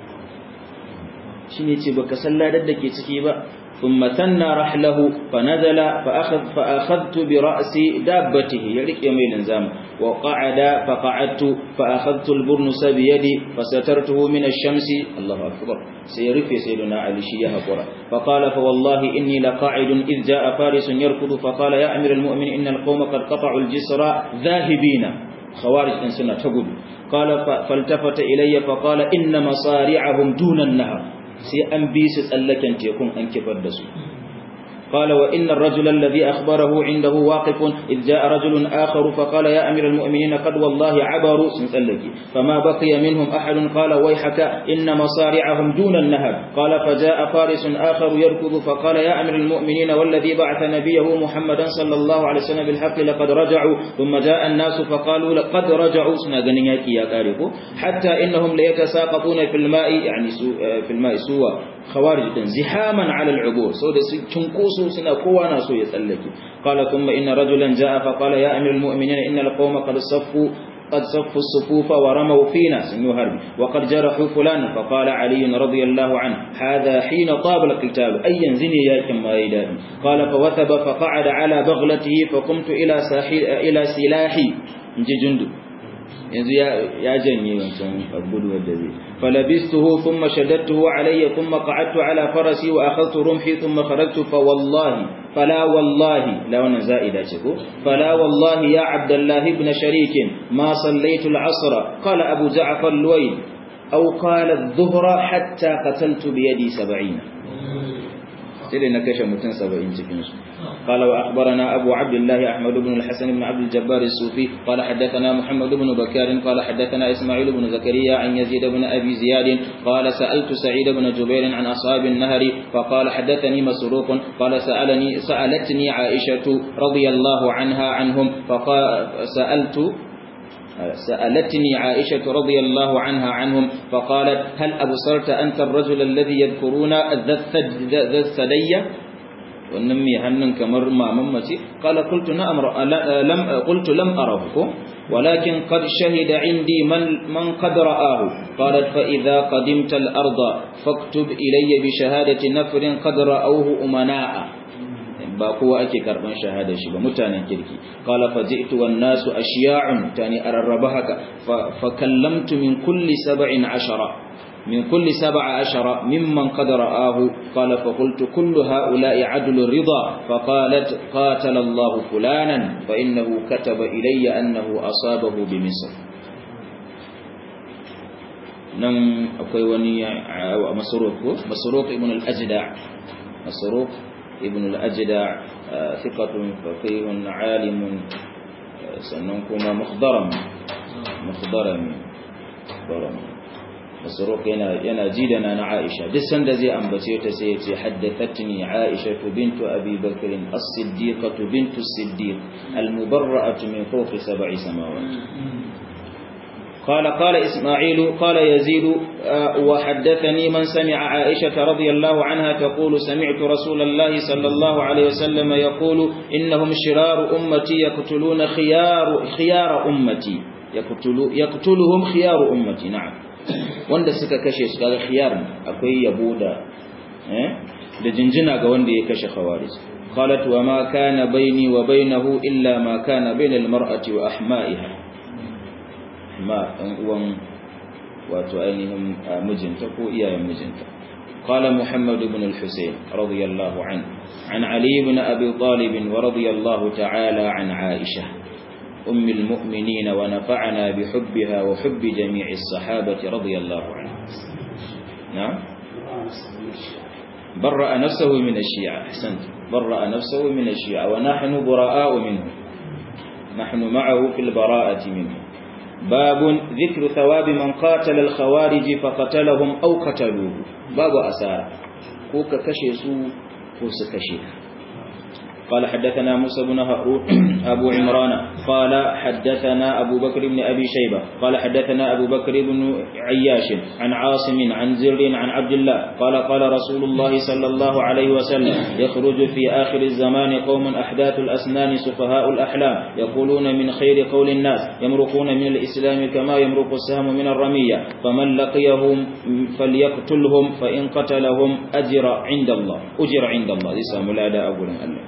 shine ce baka san ladar da ke ciki ba. ثم ثنى رحله فنزل فأخذ فأخذت برأس دابته يلك يميل انزام وقعد فقعدت فأخذت البرنس بيدي فسترته من الشمس. الله أكبر سيرفي سيدنا علي شيها قرى فقال فوالله إني لقاعد إذ جاء فارس يركض فقال يا أمير المؤمنين إن القوم قد قطعوا الجسر ذاهبين خوارج إنسنا تقول. قال فالتفت إلي فقال إن مصارعهم دون النهر sai an bi su tsallaken tekun an kifar da su. قال وإن الرجل الذي أخبره عنده واقف إذ جاء رجل آخر فقال يا أمير المؤمنين قد والله عبروا سنسلك فما بقي منهم أحد. قال ويحك إن مصارعهم دون النهر. قال فجاء فارس آخر يركض فقال يا أمير المؤمنين والذي بعث نبيه محمدا صلى الله عليه وسلم بالحق لقد رجعوا. ثم جاء الناس فقالوا لقد رجعوا سنغنياك يا قارئ حتى إنهم ليتساقطون في الماء يعني في الماء سوى خوارج زحاما على العبور سو تنقصوا سنا كوانا سو يسلكي. قال ثم إن رجلا جاء فقال يا أمير المؤمنين إن القوم قد صفوا قد صفوا الصفوف ورموا فينا سنو هرب وقد جرحوا فلانا. فقال علي رضي الله عنه هذا حين طاب القتال أي ينزني يا كما يدان. قال فوثب فقعد على بغلته فقمت إلى ساحل إلى سلاحي نجي جندب yanzu ya janye wancan gudu wadda zai falabistuhu thumma shaddadtuhu alayya thumma qa'adtu ala farasi wa akhadhtu rumhi thumma kharajtu fa wallahi fala wallahi la wannan za'ida ce ko fala wallahi ya abdullah ibn sharik ma sallaytu al-'asr qala abu ja'far al-luwayl aw qala adh-dhuhra hatta qataltu bi yadi sab'in. sai dai na kashe mutum saba'in cikin su qala wa akhbarana abu abdullah ahmad ibn al-hasan ibn abd al-jabbar as-sufi qala hadathana muhammad ibn bakar qala hadathana isma'il ibn zakariya an yazid ibn abi ziyad qala sa'altu sa'id ibn jubair an ashab an-nahr fa qala hadathani masruq qala sa'alani sa'alatni aisha radiyallahu anha anhum fa sa'altu سألتني عائشة رضي الله عنها عنهم فقالت هل أبصرت أنت الرجل الذي يذكرون ذا الثدي ونمي هنن كمر ما ممتي قال قلت نعم لم قلت لم أره ولكن قد شهد عندي من من قد رآه قالت فإذا قدمت الأرض فاكتب إلي بشهادة نفر قد رأوه أمناء ba kowa ake karban shahada shi ba mutanen kirki qala faji'tu wan nasu ashiya'un tani ararraba haka fa kallamtu min kulli sab'in ashara min kulli sab'a ashara mimman qad ra'ahu qala fa qultu kullu ha'ula'i 'adlu ridha fa qalat qatala Allah fulanan fa innahu kataba ilayya annahu asabahu bi misr nan akwai wani masruq masruq ibn al-ajda' masruq ابن الأجدع ثقة فقيه عالم سننكم مخضرم مخضرم مخضرم مسروق ينا ينا جيدنا عن عائشة دسن دزي أنبتيت سيتي حدثتني عائشة بنت أبي بكر الصديقة بنت الصديق المبرأة من فوق سبع سماوات قال قال إسماعيل قال يزيد وحدثني من سمع عائشة رضي الله عنها تقول سمعت رسول الله صلى الله عليه وسلم يقول إنهم شرار أمتي يقتلون خيار خيار أمتي يقتل يقتلهم خيار أمتي نعم wanda suka kashe su kaga khiyar akwai yabo da eh da jinjina ga wanda ya kashe khawarij qalat wa ma kana baini wa bainahu illa ma kana bainal mar'ati wa ahma'iha ma ɗan uwan wato ainihin mijinta ko iyayen mijinta qala muhammad ibn al-husayn radiyallahu anhu an ali ibn abi talib wa radiyallahu ta'ala an aisha umm al-mu'minin wa nafa'ana bi hubbiha wa hubbi jami'i as-sahabati radiyallahu anhu na'am barra'a nafsuhu min ash-shi'a ahsant barra'a nafsuhu min ash-shi'a wa nahnu bura'a'u minhu nahnu ma'ahu fil bara'ati minhu باب ذكر ثواب من قاتل الخوارج فقتلهم أو قتلوه باب أسار كوك كشيسو كوس كشيك قال حدثنا موسى بن هارون أبو عمران قال حدثنا أبو بكر بن أبي شيبة قال حدثنا أبو بكر بن عياش عن عاصم عن زر عن عبد الله قال قال رسول الله صلى الله عليه وسلم يخرج في آخر الزمان قوم أحداث الأسنان سفهاء الأحلام يقولون من خير قول الناس يمرقون من الإسلام كما يمرق السهم من الرمية فمن لقيهم فليقتلهم فإن قتلهم أجر عند الله أجر عند الله ليس ملادا أقول الله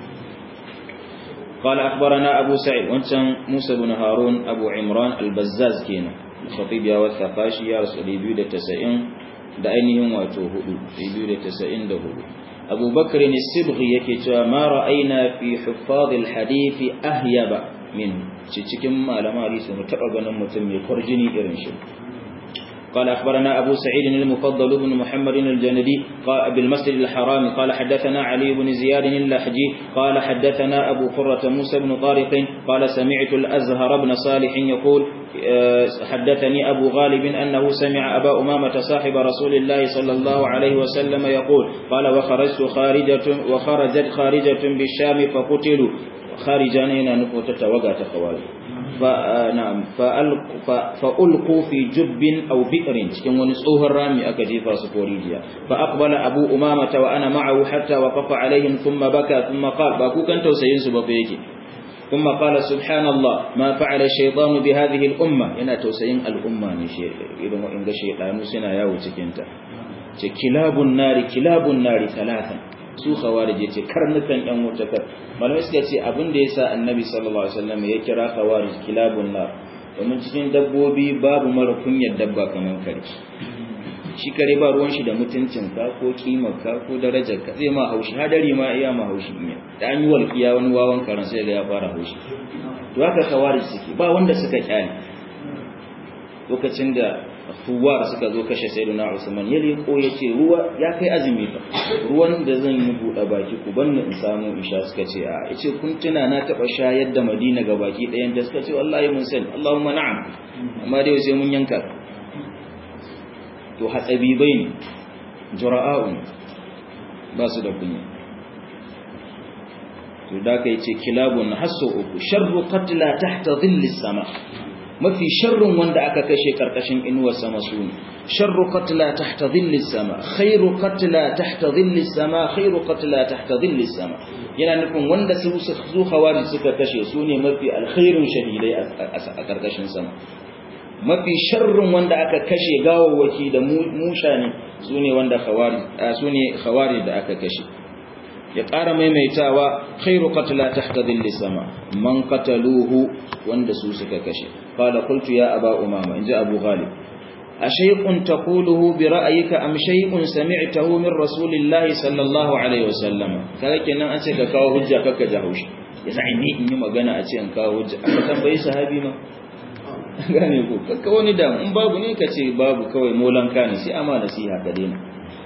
قال أخبرنا أبو سعيد وانتم موسى بن هارون أبو عمران البزاز كينا الخطيب يا والثقاشي يا رسول بيودة تسعين دائنهم واتوهدو بيودة تسعين دهدو أبو بكر السبغي يكتوى ما رأينا في حفاظ الحديث أهيب منه cikin malama hadisi mutaba ganin mutum mai kurjini irin shi قال أخبرنا أبو سعيد المفضل بن محمد الجندي قال بالمسجد الحرام قال حدثنا علي بن زياد اللحجي قال حدثنا أبو قرة موسى بن طارق قال سمعت الأزهر بن صالح يقول حدثني أبو غالب أنه سمع أبا أمامة صاحب رسول الله صلى الله عليه وسلم يقول قال وخرجت خارجة وخرجت خارجة بالشام فقتلوا خارجانين نفوتة وقعت خوالي فنعم فألقوا في جب أو بئر cikin wani tsohon rami aka jefa su korijiya fa aqbala abu umama wa ana ma'ahu hatta waqafa alaihim thumma baka thumma qala ba ku kan tausayin su ba fa yake thumma qala subhanallah ma fa'ala shaytanu bi hadhihi al-umma yana tausayin al-umma ne shi idan wa'in ga shaytanu suna yawo cikin ta ce kilabun nari kilabun nari talatan su khawarij yace karnukan yan wuta kar malamai suka ce abin da yasa annabi sallallahu alaihi wasallam ya kira khawarij kilabun nar domin cikin dabbobi babu mara kunyar dabba kaman kare shi kare ba ruwan shi da mutuncin ka ko kimar ka ko darajar ka zai ma haushi hadari ma iya ma haushi ne da an yi walqiya wani wawan karan sai ga ya fara haushi to haka khawarij suke ba wanda suka kyale lokacin da fuwar suka zo kashe sayyidina Usman ya leko yace ruwa ya kai azumi fa ruwan da zan yi buɗe baki ku banni in samu in sha suka ce a yace kun tuna na taba shayar da Madina ga baki ɗayan da suka ce wallahi mun san Allahumma na'am amma dai sai mun yanka to hatsabibai ne jura'a'un ba su da kunya to da kai ce kilabun hasso uku sharru qatla tahta dhillis sama mafi sharrun wanda aka kashe karkashin inuwar sama sune sharru qatla tahta dhillis sama khairu qatla tahta dhillis sama khairu qatla tahta dhillis sama yana nufin wanda su su khawari suka kashe sune mafi alkhairun shahidai a karkashin sama mafi sharrun wanda aka kashe gawawwaki da musha ne sune wanda khawari sune khawari da aka kashe ya ƙara maimaitawa khairu qatla tahta dhilli sama man qataluhu wanda su suka kashe qala qultu ya aba umama inja abu ghalib ashay'un taquluhu bi ra'yika am shay'un sami'tahu min rasulillahi sallallahu alaihi wasallam kaga kenan an ce ka kawo hujja kaka jahaushi yasa ni in yi magana a ce in kawo hujja aka tambayi sahabi ma gane ko kaka wani da in babu ne kace babu kawai molanka ne sai ama nasiha ka daina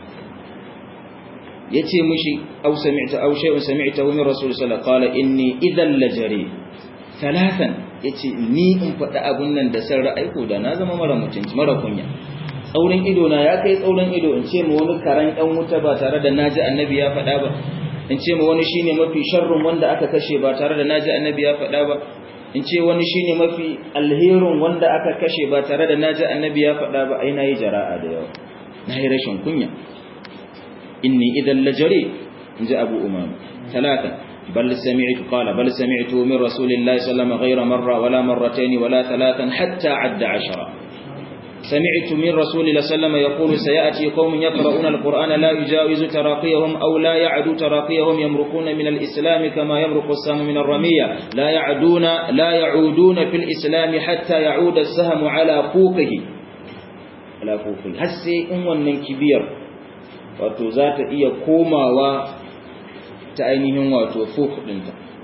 yace mushi aw sami'ta aw shay'un sami'tahu min rasul sallallahu alaihi wasallam qala inni idhal lajari thalathan yace ni in fada abun nan da san ra'ayi ko da na zama mara mutunci mara kunya tsaurin ido na ya kai tsaurin ido in ce mu wani karan dan wuta ba tare da naji annabi ya fada ba in ce mu wani shine mafi sharrun wanda aka kashe ba tare da naji annabi ya fada ba in ce wani shine mafi alherun wanda aka kashe ba tare da naji annabi ya fada ba ai nayi jara'a da yawa nayi rashin kunya إني إذا لجري جاء أبو أمام ثلاثة بل سمعت قال بل سمعت من رسول الله صلى الله عليه وسلم غير مرة ولا مرتين ولا ثلاثا حتى عد عشرة سمعت من رسول الله صلى الله عليه وسلم يقول سيأتي قوم يقرؤون القرآن لا يجاوز تراقيهم أو لا يعدو تراقيهم يمرقون من الإسلام كما يمرق السهم من الرمية لا يعدون لا يعودون في الإسلام حتى يعود السهم على فوقه على فوقه هسي أم من كبير wato za ta iya komawa ta ainihin wato fuk ɗinta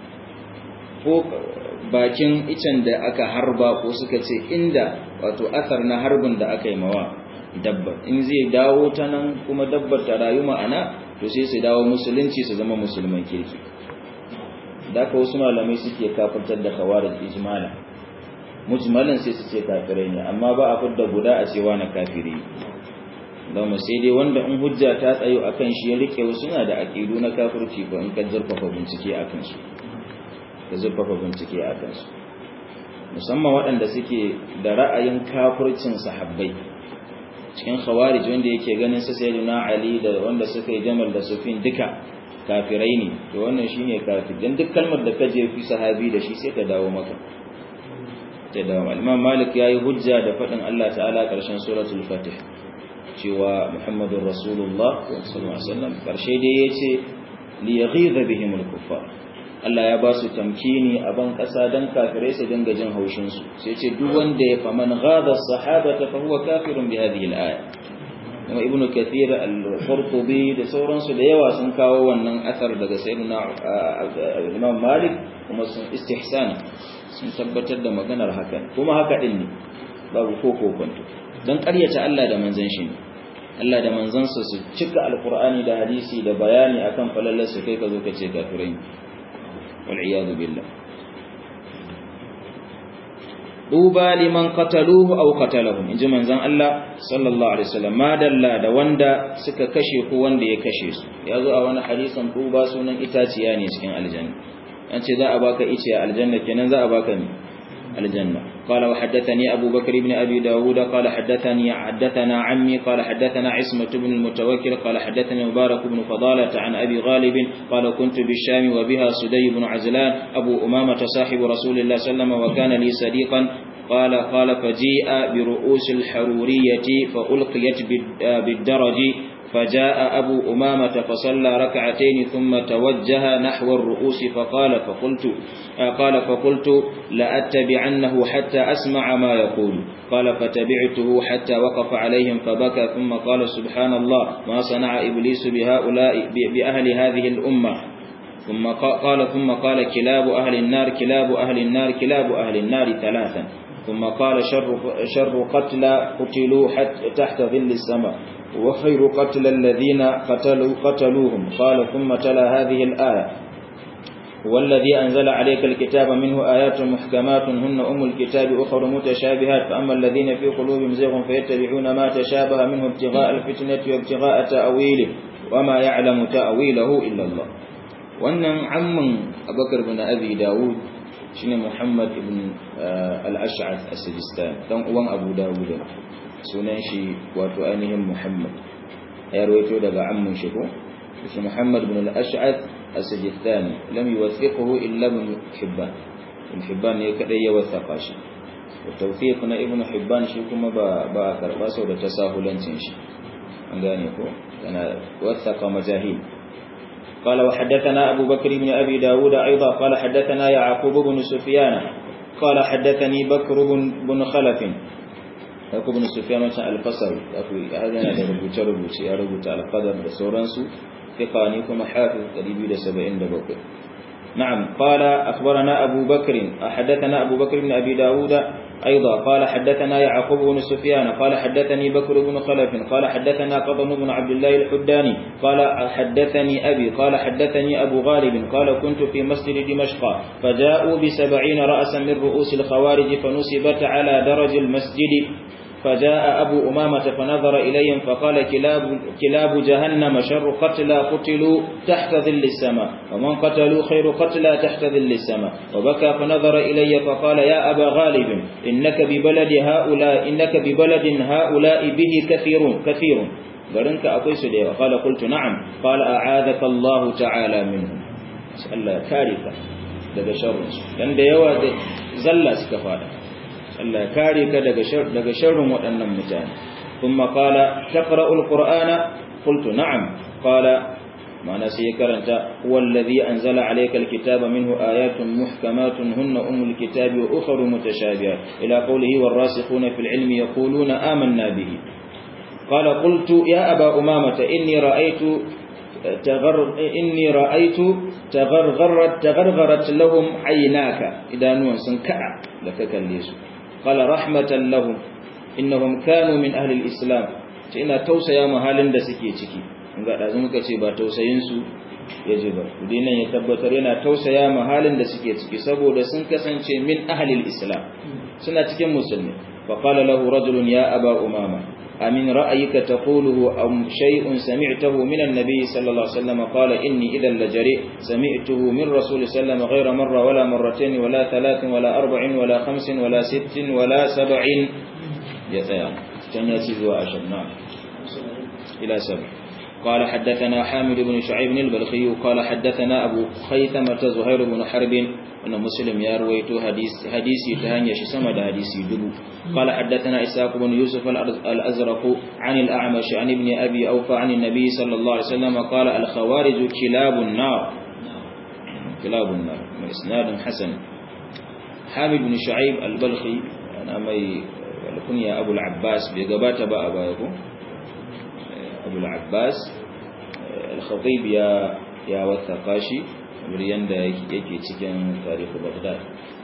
fuk bakin icen da aka harba ko suka ce inda wato asar na harbin da aka yi mawa dabbar in zai dawo ta nan kuma dabbar ta rayu ma'ana to sai su dawo musulunci su zama musulman kirki da aka wasu malamai suke kafirtar da khawarij ijmala mujmalan sai su ce kafirai ne amma ba a fidda guda a cewa na kafiri don sai dai wanda in hujja ta tsayo akan shi ya rike wasu na da aqidu na kafirci ko in ka zurfafa bincike akan su ka zurfafa bincike akan su musamman waɗanda suke da ra'ayin kafircin sahabbai cikin khawarij wanda yake ganin su sayyidina ali da wanda suka yi jamal da sufin duka kafirai ne to wannan shine kafir dan duk kalmar da ka je fi sahabi da shi sai ta dawo maka ta dawo Imam Malik yayi hujja da fadin Allah ta'ala karshen suratul Fatih cewa Muhammadur Rasulullah sallallahu alaihi wasallam karshe dai yace li yaghiza bihim al-kuffar Allah ya ba su tamkini a ban kasa dan kafirai su dinga jin haushin su sai yace duk wanda ya faman ghada as-sahabata fa huwa kafirun bi hadhihi al-aya kuma Ibn Kathir al-Qurtubi da sauransu da yawa sun kawo wannan asar daga sayyidina Imam Malik kuma sun istihsan sun tabbatar da maganar hakan kuma haka din ne babu koko kwanto dan ƙaryata Allah da manzon shi Allah da manzansa su cika alqur'ani da hadisi da bayani akan falalar su kai ka zo ka ce kafirai wal iyad billah duba liman qataluhu aw qatalahum inji manzon Allah sallallahu alaihi wasallam madalla da wanda suka kashe ko wanda ya kashe su yazo a wani hadisin duba sunan itaciya ne cikin aljanna an ce za a baka ice a aljanna kenan za a baka ne الجنة قال وحدثني أبو بكر بن أبي داود قال حدثني حدثنا عمي قال حدثنا عصمة بن المتوكل قال حدثني مبارك بن فضالة عن أبي غالب قال كنت بالشام وبها سدي بن عزلان أبو أمامة صاحب رسول الله صلى الله عليه وسلم وكان لي صديقا قال قال فجيء برؤوس الحرورية فألقيت بالدرج فجاء أبو أمامة فصلى ركعتين ثم توجه نحو الرؤوس فقال فقلت قال فقلت لأتبعنه حتى أسمع ما يقول قال فتبعته حتى وقف عليهم فبكى ثم قال سبحان الله ما صنع إبليس بهؤلاء بأهل هذه الأمة ثم قال ثم قال كلاب أهل النار كلاب أهل النار كلاب أهل النار ثلاثا ثم قال شر شر قتلى قتلوا حتى تحت ظل السماء وخير قتل الذين قتلوا قتلوهم. قال ثم تلا هذه الآية والذي أنزل عليك الكتاب منه آيات محكمات هن أم الكتاب أخر متشابهات فأما الذين في قلوبهم زيغ فيتبعون ما تشابه منه ابتغاء الفتنة وابتغاء تأويله وما يعلم تأويله إلا الله. وأن عم بكر بن أبي داود شنو محمد بن الأشعث السجستاني دان uwan Abu Dawud sunan shi wato ainihin Muhammad ya rawaito daga ammun shi ko shi Muhammad ibn al-Ash'ath as-Sijistani lam yuwathiquhu illa ibn Hibban. Ibn Hibban ne kadai ya wathaqa shi. Tawfiq na Ibn Hibban shi kuma ba ba karba sau da tasahulancin shi. An gane ko kana wathaqa majahil. قال وحدثنا أبو بكر بن أبي داود أيضا قال حدثنا يعقوب بن سفيان قال حدثني بكر بن خلف يعقوب بن سفيان الفصل هذا أنا ربوت ربوت يا ربوت القدر بسورانسو ثقاني كما حافظ قريب إلى سبعين دبوك. نعم قال أخبرنا أبو بكر حدثنا أبو بكر بن أبي داود أيضا قال حدثنا يعقوب بن سفيان قال حدثني بكر بن خلف قال حدثنا قضم بن عبد الله الحداني قال حدثني أبي قال حدثني أبو غالب قال كنت في مسجد دمشق فجاءوا بسبعين رأسا من رؤوس الخوارج فنصبت على درج المسجد فجاء أبو أمامة فنظر إليهم فقال كلاب, كلاب جهنم شر قتلى قتلوا تحت ظل السماء ومن قتلوا خير قتلى تحت ظل السماء وبكى فنظر إلي فقال يا أبا غالب إنك ببلد هؤلاء إنك ببلد هؤلاء به كثيرون كثير قرنك أقيس لي قال قلت نعم قال أعاذك الله تعالى منهم سأل كارثة daga sharrin dan da yawa da zalla suka fada Allah ya kare ka daga shar daga sharrin waɗannan mutane. Kuma qala taqra'ul qur'ana qultu na'am qala ma'ana sai karanta wallazi anzala alayka alkitaba minhu ayatun muhkamatun hunna ummul kitabi wa ukhra mutashabihat ila qawlihi warasikhuna fil ilmi yaquluna amanna bihi. Qala qultu ya aba umamah inni ra'aytu تغر إني رأيت تغرغرت تغرغرت لهم عيناك إذا نون سنكع لك كالليس قال رحمة لهم إنهم كانوا من أهل الإسلام إن توسيا مهالن da suke ciki inga da zan muka ce ba tausayin su yaji ba dinan ya tabbatar yana tausaya mahalin da suke ciki saboda sun kasance min ahli al-islam suna cikin musulmi fa qala lahu rajulun ya aba umama أمن رأيك تقوله أو شيء سمعته من النبي صلى الله عليه وسلم قال إني إذا لجريء سمعته من رسول صلى الله عليه وسلم غير مرة ولا مرتين ولا ثلاث ولا أربع ولا خمس ولا ست ولا سبع يتيام تنياتي وأشد نعم إلى سبع. قال حدثنا حامد بن شعيب البلخي قال حدثنا أبو خيثمة زهير بن حرب أن مسلم يرويت حديث حديثي تهاني شسمد حديثي دبو. قال حدثنا إسحاق بن يوسف الأزرق عن الأعمش عن ابن أبي أوفى عن النبي صلى الله عليه وسلم قال الخوارج كلاب النار كلاب النار من إسناد حسن. حامد بن شعيب البلخي أنا مي الكنية أبو العباس بيقبات بقى بايكو أبو العباس الخطيب يا يا والثقاشي مريان دا يكي تكن تاريخ بغداد.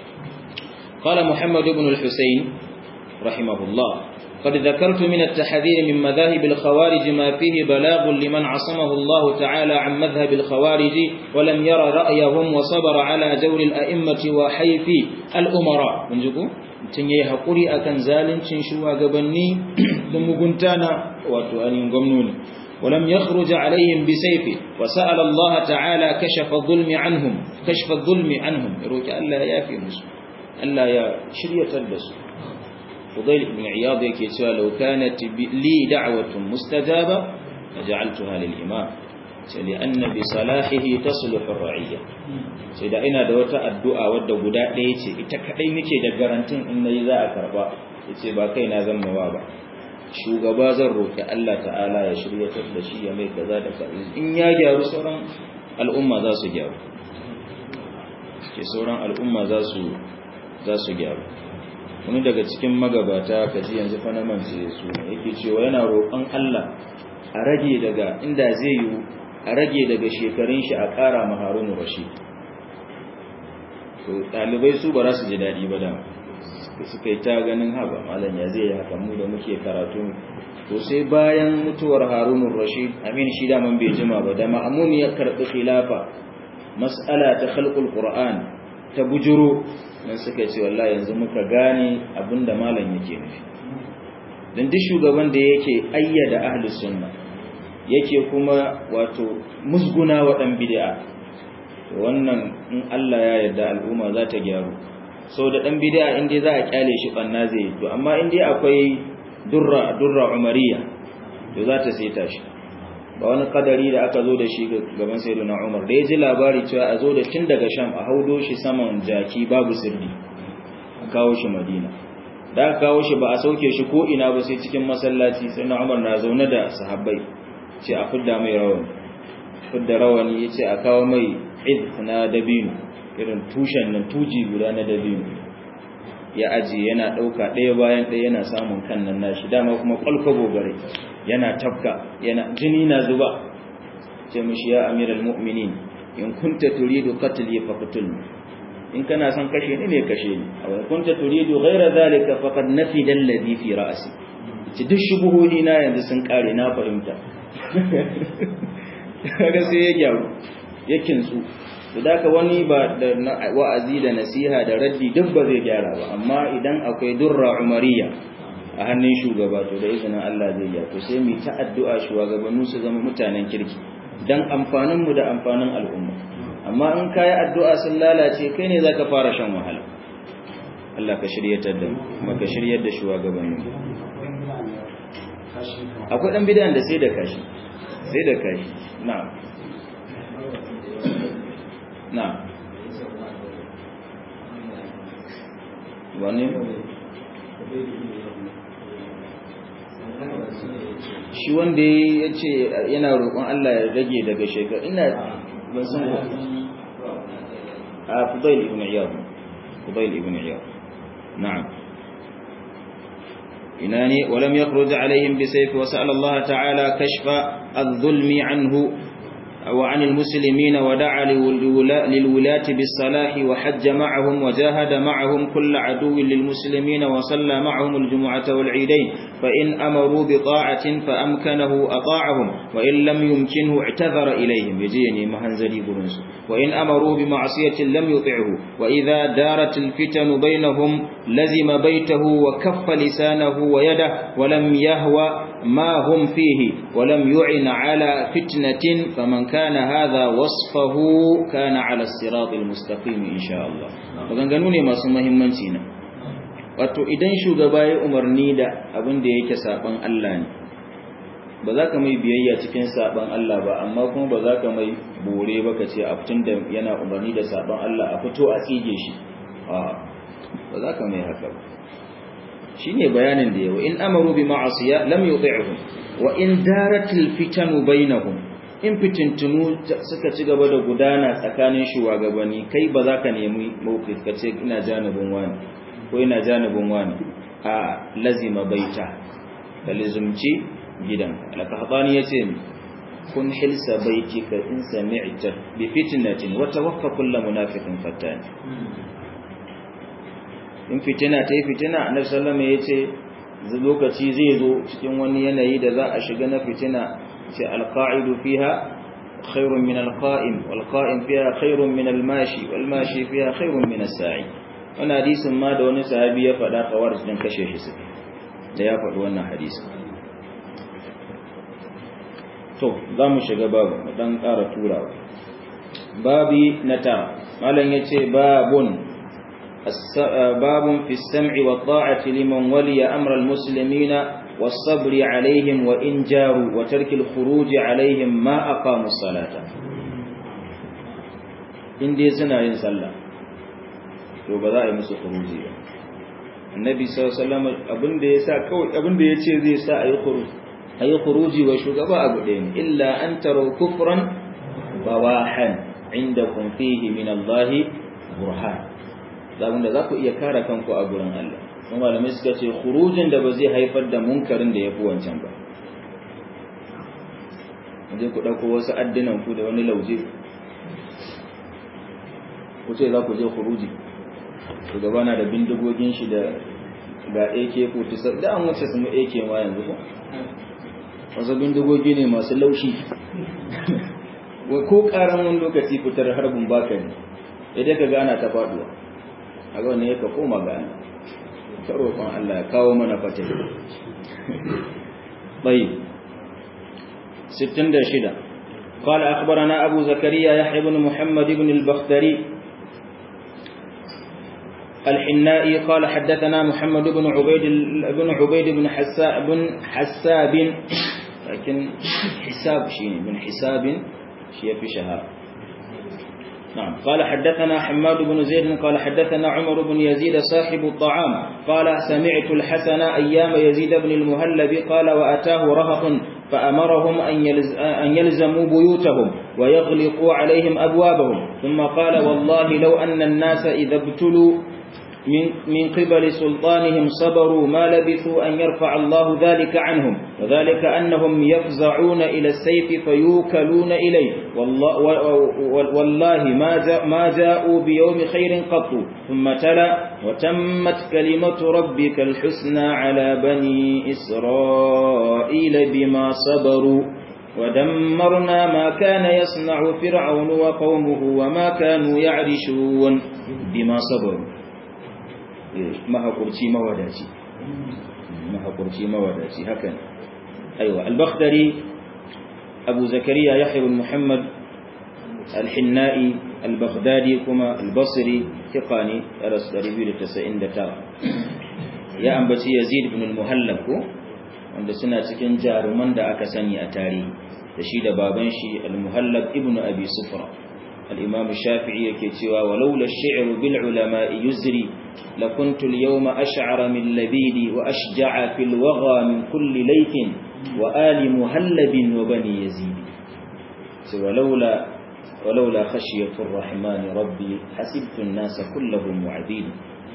قال محمد بن الحسين رحمه الله قد ذكرت من التحذير من مذاهب الخوارج ما فيه بلاغ لمن عصمه الله تعالى عن مذهب الخوارج ولم يرى رأيهم وصبر على جور الأئمة وحيف الأمراء منجكم تنيه حقوري أكن زالنشن شواغبني لمغنتانا وتؤنين قمنوني ولم يخرج عليهم بسيفه وسأل الله تعالى كشف الظلم عنهم كشف الظلم عنهم يروك ألا يافي مسلم ألا يا شرية البس. فضيل بن عياض يكي لو كانت لي دعوة مستجابة لجعلتها للإمام لأن بصلاحه تصلح الرعية. سيدا إنا دوتا الدعاء ودى قداء ليتي إتكالي نكي دا قرانتين إن إذا أكربا يتي باكينا ذنب وابا shugaba zan roki Allah ta'ala ya shiryatar da shi ya mai kaza da kaza in ya gyaru sauran al'umma za su gyaru ke sauran al'umma za su za su gyaru. wani daga cikin magabata kaji yanzu fa na mance su yake cewa yana roƙon Allah a rage daga inda zai yi a rage daga shekarun shi a ƙara ma Harun Rashid. to dalibai su ba za su ji dadi ba da suka yi ta ganin haba malam ya zai haka mu da muke karatu. To sai bayan mutuwar Harunur Rashid amin shi da man bai jima ba da Ma'mun ya karbi khilafa mas'ala ta khalqul Qur'an ta bujuro dan suka ce wallahi yanzu muka gane abinda malam yake nufi. Dan duk shugaban da yake ayyada ahlus sunna yake kuma wato musguna wa dan bid'a to wannan in Allah ya yarda al'umma za ta gyaru. So da dan bid'a in dai za a kyale shi banna zai to amma in dai akwai durra durra umariya to za ta saita shi. Ba wani kadari da aka zo da shi gaban sayyidina Umar da ya ji labari cewa a zo da tun daga Sham a haudo shi saman jaki babu sirri a kawo shi Madina. Da aka kawo shi ba a sauke shi ko ina ba sai cikin masallaci. Sayyidina Umar na zaune da sahabbai ce a fidda mai rawani fidda rawani yace a kawo mai id na dabino irin tushen nan tuji guda na dabino ya aje yana dauka daya bayan daya yana samun kan nan nashi dama kuma kwalkwabo gare yana tafka yana jini na zuba ce mishi ya amiral mu'minin in kunta turidu qatli faqtul in kana son kashe ni ne kashe ni aw in kunta turidu ghayra zalika faqad nafida alladhi fi ra'si ce duk shubuhuni na yanzu sun kare na fahimta kaga sai ya gyaru ya kintsu da ka wani ba da wa'azi da nasiha da raddi duk ba zai gyara ba amma idan akwai durra umariya a hannun shugaba to da izinin Allah zai yi to sai mu ta addu'a shugabannu su zama mutanen kirki dan amfanin mu da amfanin al'umma. Amma in kai addu'a sun lalace kai ne zaka fara shan wahala. Allah ka shiryatar da mu kuma ka shiryar da shugabannin mu. Akwai dan bid'an da sai da kashi sai da kashi na'am na'am wani shi wanda ya ce yana roƙon Allah ya rage daga shekaru ina ban san ko a Fudail ibn Iyad Fudail ibn Iyad na'am inani walam yakhruj alaihim bisayf wa sa'ala Allah ta'ala kashfa adh-dhulmi anhu وعن المسلمين ودعا للولاة بالصلاح وحج معهم وجاهد معهم كل عدو للمسلمين وصلى معهم الجمعة والعيدين فإن أمروا بطاعة فأمكنه أطاعهم وإن لم يمكنه اعتذر إليهم يجيني مهنزلي برنس وإن أمروا بمعصية لم يطعه وإذا دارت الفتن بينهم لزم بيته وكف لسانه ويده ولم يهوى ما هم فيه ولم يعن على فتنة فمن كان هذا وصفه كان على الصراط المستقيم إن شاء الله maganganu ne masu muhimmanci na wato idan shugaba ya umarni da abin da yake saban Allah ne ba za ka mai biyayya cikin saban Allah ba amma kuma ba za ka mai bore ba ka ce a fitin da yana umarni da saban Allah a fito a tsige shi a ba za ka mai haka ba shine bayanin da yawa in amaru bi ma'asiya lam yuti'hum wa in daratil fitanu bainahum in fitintunu suka ci gaba da gudana tsakanin shugabanni kai ba za ka nemi mawqif ka ce ina janibin wani ko ina janibin wani a lazima baita da lazumci gidan al-qahtani yace kun hilsa baitika in sami'ta bi fitnatin wa tawaffa kullu munafiqin fattan in fitina ta yi fitina annabi sallallahu alaihi wasallam yace lokaci zai zo cikin wani yanayi da za a shiga na fitina ce alqa'idu fiha khairun min alqa'im walqa'im fiha khairun min almashi walmashi fiha khairun min as-sa'i wannan hadisin ma da wani sahabi ya faɗa kawar din kashe shi suke da ya faɗi wannan hadisin to za mu shiga babu dan ƙara turawa babi na ta malam yace babun باب في السمع والطاعة لمن ولي أمر المسلمين والصبر عليهم وإن جاروا وترك الخروج عليهم ما أقاموا الصلاة إن دي سنة ينسلى وبدأ يمس خروجي النبي صلى الله عليه وسلم أبن دي سا كوي أبن دي يتشي دي سا أي خروج أي خروجي وشغباء أبدين إلا أن تروا كفرا بواحا عندكم فيه من الله برهان zabun da za ku iya kare kanku a gurin Allah kuma malamai suka ce khurujin da ba zai haifar da munkarin da yafi wancan ba je ku dauko wasu addinan ku da wani lauje ku ce za ku je khuruji shugaba na da bindigogin shi da ga A K forty-seven da an wuce su mu A K ma yanzu ko wasu bindigogi ne masu laushi ko karan wani lokaci fitar harbin baka ne idan ka gana ta faduwa a ga wani ya ka koma gana ta roƙon Allah ya kawo mana fatai طيب ستين شدة قال أخبرنا أبو زكريا يحيى بن محمد بن البختري الحنائي قال حدثنا محمد بن عبيد بن عبيد بن حساب بن حساب لكن حساب شيء بن حساب شيء في شهر نعم قال حدثنا حماد بن زيد قال حدثنا عمر بن يزيد صاحب الطعام قال سمعت الحسن أيام يزيد بن المهلب قال وأتاه رهط فأمرهم أن يلزموا بيوتهم ويغلقوا عليهم أبوابهم ثم قال والله لو أن الناس إذا ابتلوا من من قبل سلطانهم صبروا ما لبثوا أن يرفع الله ذلك عنهم وذلك أنهم يفزعون إلى السيف فيوكلون إليه والله, والله ما, جاء ما جاءوا بيوم خير قط ثم تلا وتمت كلمة ربك الحسنى على بني إسرائيل بما صبروا ودمرنا ما كان يصنع فرعون وقومه وما كانوا يعرشون بما صبروا mahaƙurci mawadaci mahaƙurci mawadaci hakan aiwa al-Bakhdari Abu Zakariya Yahya ibn Muhammad al-Hinnai al-Baghdadi kuma al-Basri thiqani ras ɗari biyu da tasa'in da tara ya ambaci Yazid ibn al-Muhallab ko wanda suna cikin jaruman da aka sani a tarihi da shi da baban shi al-Muhallab ibn Abi Sufra الإمام الشافعي يكتوى ولولا الشعر بالعلماء يزري لكنت اليوم أشعر من لبيد وأشجع في الوغى من كل ليث وآل مهلب وبني يزيد ولولا ولولا خشية الرحمن ربي حسبت الناس كلهم عبيد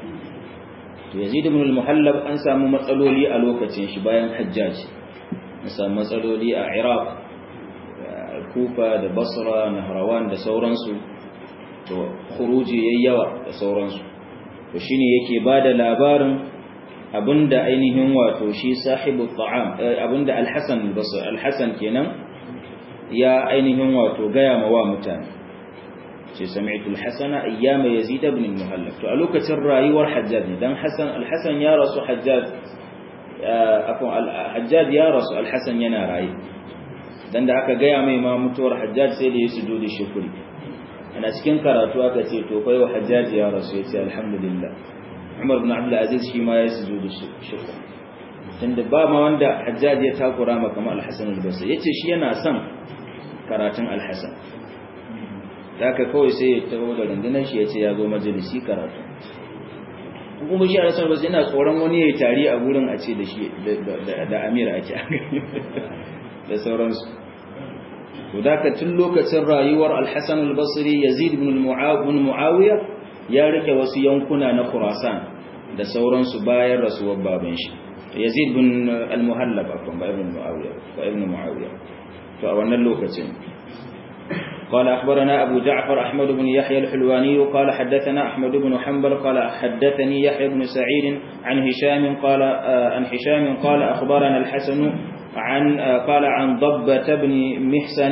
يزيد بن المهلب أنسى ممثلوا لي ألوكة شبايا حجاج أنسى ممثلوا لي عراق kufa da basra nahrawan da sauransu to khuruji yayi yawa da sauransu to shine yake bada labarin abinda ainihin wato shi sahibu ta'am abinda al-Hasan al-Basri al-Hasan kenan ya ainihin wato gaya ma wa mutane sai sami'tu al-Hasan ayyama Yazid ibn al-Muhallab to a lokacin rayuwar Hajjaj ne dan Hasan al-Hasan ya rasu Hajjaj afwan al-Hajjaj ya rasu al-Hasan yana rayi dan da aka gaya mai ma mutuwar Hajjaj sai da ya sujudi shukuri ana cikin karatu aka ce to kai wa Hajjaj ya rasu yace alhamdulillah Umar ibn Abdul Aziz shi ma ya sujudi shukuri tunda ba ma wanda Hajjaj ya takura ma kamar Al-Hasan al-Basri yace shi yana son karatun Al-Hasan haka kawai sai ya tawo da rundunar shi yace ya zo majalisi karatu kuma shi Al-Hasan al-Basri yana tsoron wani yayi tari a gurin a ce da shi da Amir ake da sauransu to daga tun lokacin rayuwar al-Hasan al-Basri Yazid ibn Muawiya ya rike wasu yankuna na Khurasan da sauransu bayan rasuwar baban shi Yazid ibn al-Muhallab akan ibn Muawiya wa ibn Muawiya to a wannan lokacin قال أخبرنا أبو جعفر أحمد بن يحيى الحلواني قال حدثنا أحمد بن حنبل قال حدثني يحيى بن سعيد عن هشام قال عن هشام قال أخبرنا الحسن عن قال عن ضبة بن محسن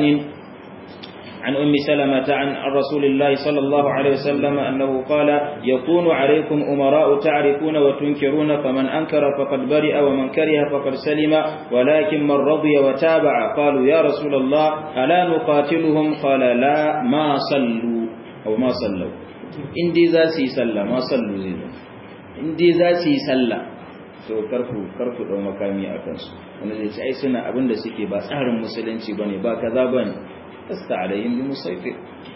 عن أم سلمة عن رسول الله صلى الله عليه وسلم أنه قال يكون عليكم أمراء تعرفون وتنكرون فمن أنكر فقد برئ ومن كره فقد سلم ولكن من رضي وتابع قالوا يا رسول الله ألا نقاتلهم قال لا ما صلوا أو ما صلوا إن دي ذاسي سلا ما صلوا زين إن دي ذاسي سلا so karku karku dau makami a kansu wanda zai ce ai suna abinda suke ba tsarin musulunci bane ba kaza bane asta alayhim bi musayfir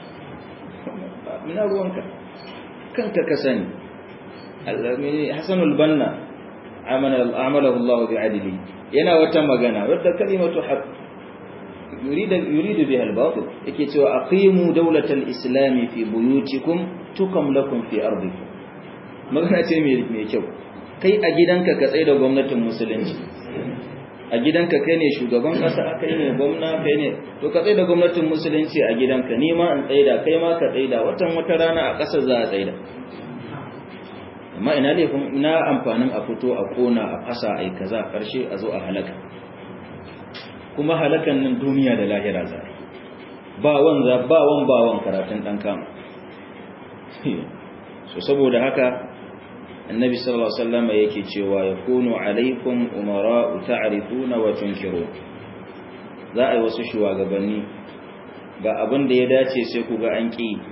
mina ruwanka kanka ka sani al-Amini Hasan al-Banna amana amalahu Allah bi adli yana wata magana wadda kalimatu haqq yuridu yuridu biha al-batil yake cewa aqimu dawlatal islam fi buyutikum tukam lakum fi ardikum magana ce mai kyau kai a gidanka ka tsaye da gwamnatin musulunci a gidanka kai ne shugaban kasa kai ne gwamna kai ne to ka tsaye da gwamnatin musulunci a gidanka ni ma in tsaye da kai ma ka tsaye da watan wata rana a ƙasar za a tsaye da amma ina laifin ina amfanin a fito a kona a fasa ai kaza karshe a zo a halaka kuma halakan nan duniya da lahira za ba wanza ba wan ba wan karatun dan kama so saboda haka annabi sallallahu alaihi wasallam yake cewa yakunu alaikum umara ta'rifuna wa tunkirun za a yi wasu shugabanni ga abin da ya dace sai ku ga an ki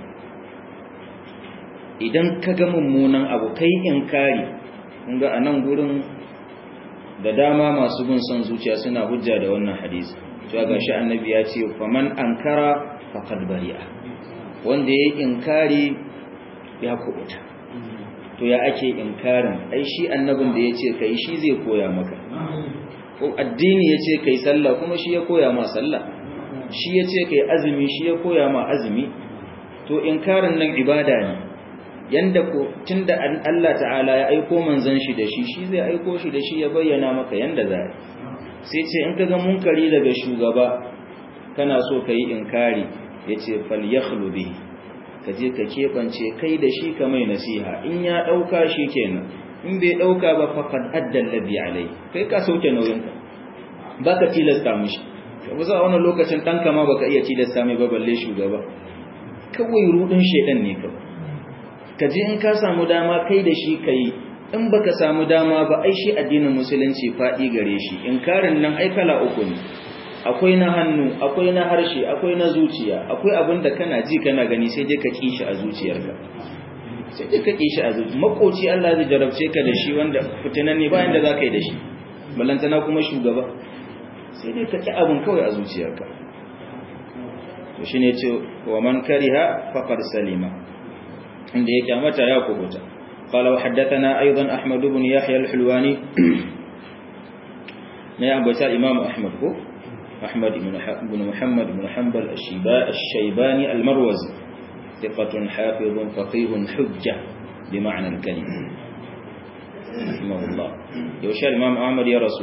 idan ka ga mummunan abu kai inkari kun ga anan gurin da dama masu bin son zuciya suna hujja da wannan hadisi cewa gashi annabi ya ce faman ankara faqad bari'a wanda yayi inkari ya kubuta to ya ake inkarin ai shi annabin da yace kai shi zai koya maka ko addini yace kai sallah kuma shi ya koya ma sallah shi yace kai azumi shi ya koya ma azumi to inkarin nan ibada ne yanda ko tunda Allah ta'ala ya aiko manzon shi da shi shi zai aiko shi da shi ya bayyana maka yanda za sai ce in kaga munkari daga shugaba kana so kai inkari yace falyakhlu bihi kaje ka kebance kai da shi ka mai nasiha in ya dauka shi kenan in bai dauka ba faqad adda alladhi alai kai ka sauke nauyinka baka tilasta mishi ba za a wannan lokacin danka ma baka iya tilasta mai ba balle shugaba kawai rudin shedan ne kawai kaje in ka samu dama kai da shi kai in baka samu dama ba ai shi addinin musulunci fadi gare shi inkarin nan ai kala uku ne akwai na hannu akwai na harshe akwai na zuciya akwai abinda kana ji kana gani sai dai ka kishi a zuciyarka sai dai ka kishi a zuciya makoci Allah zai jarabce ka da shi wanda fitinan ne ba inda zaka yi da shi ballantana kuma shugaba sai dai ka ki abin kawai a zuciyarka to shine ce wa man kariha faqad salima inda yake mata ya kubuta qala wa haddathana aidan ahmad ibn yahya al-hulwani ne abata imam ahmad ko ahmad ibn ibn muhammad ibn hanbal al-shaybani al-marwazi thiqatun hafizun faqihun hujja bima'na al-kalima rahimahullah yaushe imam ahmad ya rasu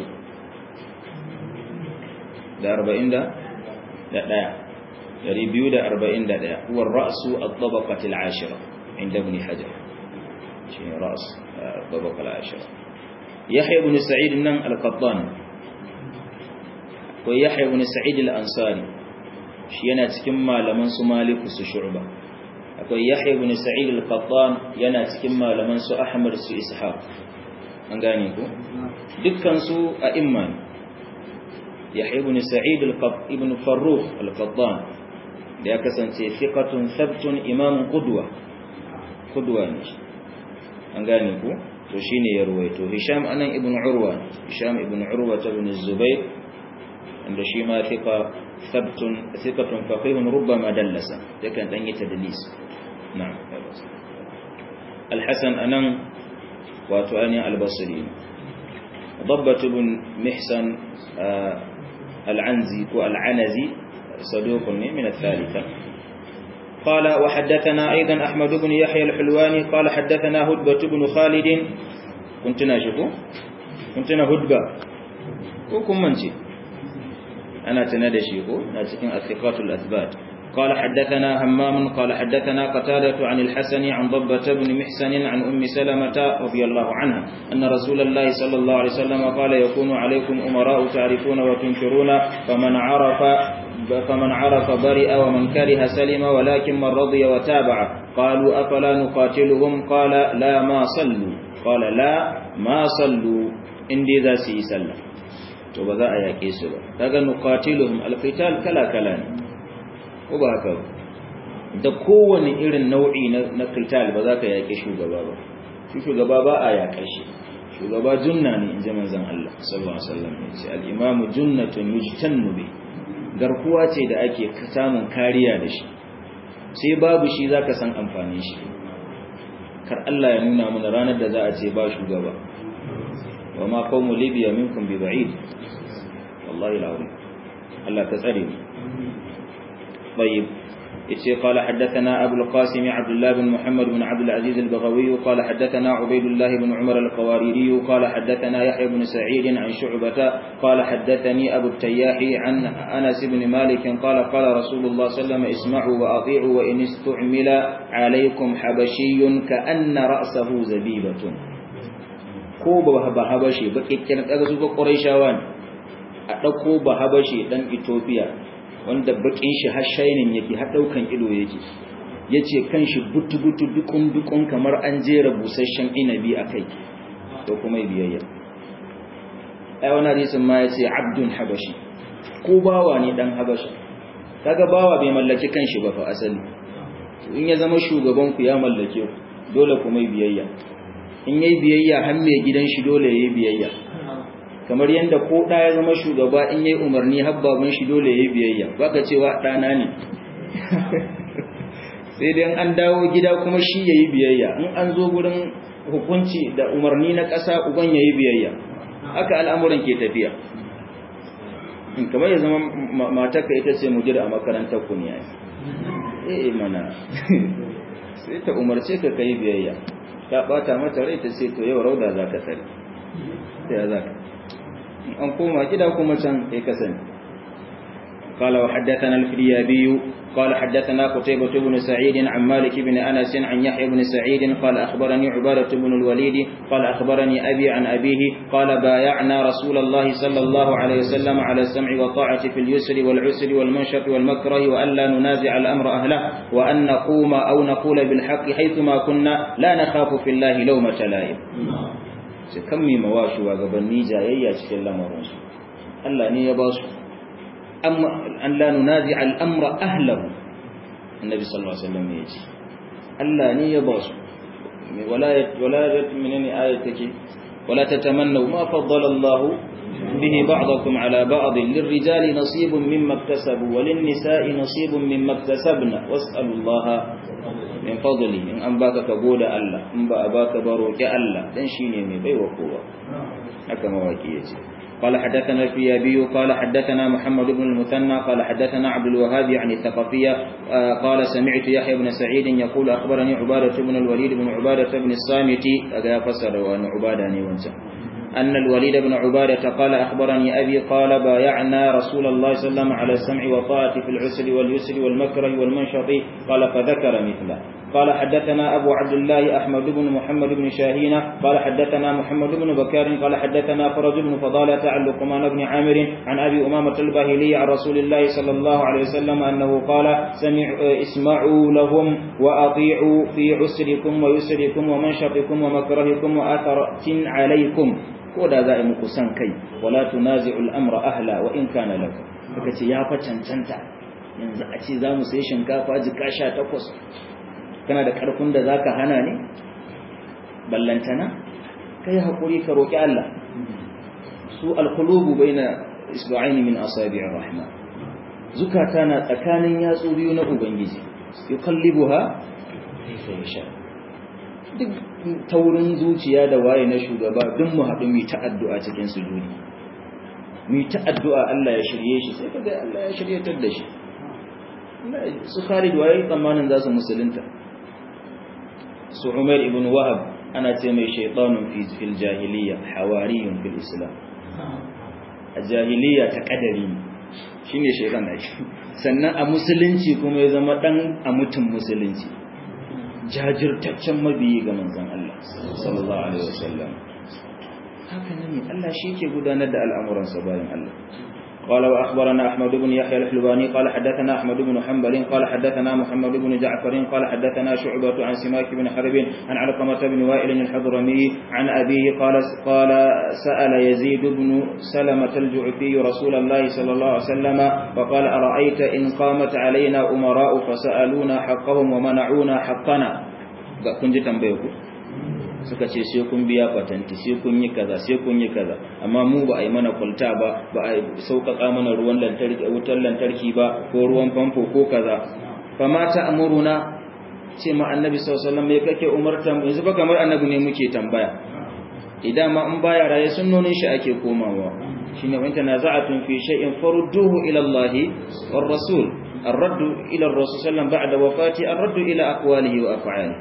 da arba'in da ɗaya dari biyu da arba'in da ɗaya huwa ar-ra'su at-tabaqati al-ashira عند ابن حجر شيء رأس الطبقة العاشرة يحيى بن سعيد النم القطان ويحيى بن سعيد الأنصاري شينا تكما لمن سمالك سشعبة akwai Yahya ibn Sa'id al-Qattan yana cikin malaman su Ahmad su Ishaq an gane ko dukkan su a'imma Yahya ibn Sa'id al-Qattan ibn Farrukh al-Qattan da ya kasance thiqatun thabtun imam qudwa qudwa ne an gane ko to shine ya ruwaito Hisham anan ibn Urwa Hisham ibn Urwa ibn Zubayr inda shi ma thiqa thabtun thiqatun faqihun rubbama dallasa yakan dan yi tadlis na'am al-Hasan anan wato ani al-Basri ضبط بن محسن العنزي والعنزي صدوق من الثالثة قال وحدثنا أيضا أحمد بن يحيى الحلواني قال حدثنا هدبة بن خالد كنت ناشفه كنت هدبة وكم منتي أنا تنادشيه ناتكين الثقات الأثبات قال حدثنا همام قال حدثنا قتادة عن الحسن عن ضبة بن محسن عن أم سلمة رضي الله عنها أن رسول الله صلى الله عليه وسلم قال يكون عليكم أمراء تعرفون وتنكرون فمن عرف فمن عرف برئ ومن كره سلم ولكن من رضي وتابع قالوا أفلا نقاتلهم قال لا ما صلوا قال لا ما صلوا إندي ذا سيسلم وبذا يكيسوا لذا نقاتلهم القتال كلا كلا ko ba haka da kowane irin nau'i na qital ba za ka yake shugaba ba shi shugaba ba a yaƙar shi shugaba junna ne inji manzon Allah sallallahu alaihi wasallam yace al-imamu junnatun yujtannu bi garkuwa ce da ake samun kariya da shi sai babu shi zaka san amfanin shi kar Allah ya nuna mana ranar da za a ce ba shugaba wa ma qawmu libya minkum bi ba'id wallahi alazim Allah ta tsare mu طيب yace qala haddathana Abu al-Qasim Abdullah bin Muhammad bin Abdul Aziz al-Baghawi qala haddathana Ubaydullah bin Umar al-Qawariri qala haddathana Yahya bin Sa'id an Shu'bah qala haddathani Abu at-Tayyah an Anas ibn Malik qala qala Rasulullah sallallahu alaihi wasallam isma'u wa ati'u wa in istu'mila alaykum habashiyyun ka'anna ra'sahu zabibatun ko ba habashi ba kikkiran kaga su ba Quraishawa ne a dauko ba habashi dan Ethiopia wanda bakin shi har shainin yake har daukan ido yake yace kanshi butu-butu dukun-dukun kamar an jera busasshen inabi akai to kuma biyayya ai wannan hadisin ma yace abdun habashi ko bawa ne dan habashi kaga bawa bai mallaki kanshi ba fa asali in ya zama shugaban ku ya mallake ku dole kuma biyayya in yayi biyayya har mai gidan shi dole yayi biyayya kamar yanda ko da ya zama shugaba in yayi umarni har baban shi dole yayi biyayya baka cewa dana ne sai dai an dawo gida kuma shi yayi biyayya in an zo gurin hukunci da umarni na ƙasa uban yayi biyayya haka al'amuran ke tafiya in kamar ya zama matarka ita ce mujir a makarantar ku ne eh mana sai ta umarce ka kai biyayya ka bata mata rai ta ce to yau rauda zaka tare sai zaka an koma gida kuma can kai kasance qala wa haddathana al-firyabi قال حدثنا قتيبة بن سعيد عن مالك بن أنس عن يحيى بن سعيد قال أخبرني عبادة بن الوليد قال أخبرني أبي عن أبيه قال بايعنا رسول الله صلى الله عليه وسلم على السمع والطاعة في اليسر والعسر والمنشط والمكره وأن لا ننازع الأمر أهله وأن نقوم أو نقول بالحق حيثما كنا لا نخاف في الله لومة لائم كمي مواشي وغبني جايا cikin lamarin su Allah ne ya ba su amma an la nunazi al-amra ahlahu annabi sallallahu alaihi wasallam yace Allah ne ya ba su wala wala minni ayatake wala tatamannu ma faddala Allah bihi ba'dakum ala ba'd lirrijali nasibun mimma iktasabu walin-nisa'i nasibun mimma iktasabna was'alu Allah min fadlihi in an baka ka goda Allah in ba a baka ba roki Allah dan shine mai baiwa kowa haka mawaki yace قال حدثنا الفيابي قال حدثنا محمد بن المثنى قال حدثنا عبد الوهاب عن الثقفية قال سمعت يحيى بن سعيد يقول أخبرني عبادة بن الوليد بن عبادة بن الصامت أجا فسر وأن عبادة نيوانسا أن الوليد بن عبادة قال أخبرني أبي قال بايعنا رسول الله صلى الله عليه وسلم على السمع والطاعة في العسر واليسر والمكره والمنشط قال فذكر مثله قال حدثنا أبو عبد الله أحمد بن محمد بن شاهين قال حدثنا محمد بن بكار قال حدثنا فرج بن فضالة عن لقمان بن عامر عن أبي أمامة الباهلي عن رسول الله صلى الله عليه وسلم أنه قال سمع اسمعوا لهم وأطيعوا في عسركم ويسركم ومنشطكم ومكرهكم وآثرة عليكم ودا ذائمك سنكي ولا تنازع الأمر أهلا وإن كان لكم فكتي يا فتنتنتا yanzu a ce za mu sai shinkafa jika sha takwas kana da karfin da zaka hana ne ballantana kai hakuri ka roki Allah su alqulubu baina isba'aini min asabi'ir rahman zukata na tsakanin yatsu biyu na ubangiji yuqallibuha kayfa yasha duk taurin zuciya da waye na shugaba duk mu haɗu mu ta addu'a cikin sujudi mu ta addu'a Allah ya shirye shi sai kaga Allah ya shiryatar da shi su Khalid waye tsammanin za su musulunta su Umar ibn Wahab ana ce mai shaytanun fi fil jahiliya hawariyun fil islam a jahiliya ta kadari shine shaytan ai sannan a musulunci kuma ya zama dan a mutum musulunci jajirtaccen mabiyi ga manzon Allah sallallahu alaihi wasallam haka ne Allah shi ke gudanar da al'amuransa bayan Allah قال وأخبرنا أحمد بن يحيى الحلواني قال حدثنا أحمد بن حنبل قال حدثنا محمد بن جعفر قال حدثنا شعبة عن سماك بن حرب عن علقمة بن وائل الحضرمي عن أبيه قال قال سأل يزيد بن سلمة الجعفي رسول الله صلى الله عليه وسلم فقال أرأيت إن قامت علينا أمراء فسألونا حقهم ومنعونا حقنا كنت تنبيهكم suka ce sai kun biya patanti sai kun yi kaza sai kun yi kaza amma mu ba a yi mana kwalta ba ba a sauƙaƙa mana ruwan lantarki wutar lantarki ba ko ruwan famfo ko kaza fa ma ta'muruna ce ma annabi sallallahu alaihi wasallam me kake umarta mu yanzu ba kamar annabi ne muke tambaya idan ma in baya raye sunnonin shi ake komawa shine wanda naza'atun fi shay'in farudduhu ila Allah war rasul الرد إلى الرسول صلى الله عليه وسلم بعد وفاته الرد إلى أقواله وأفعاله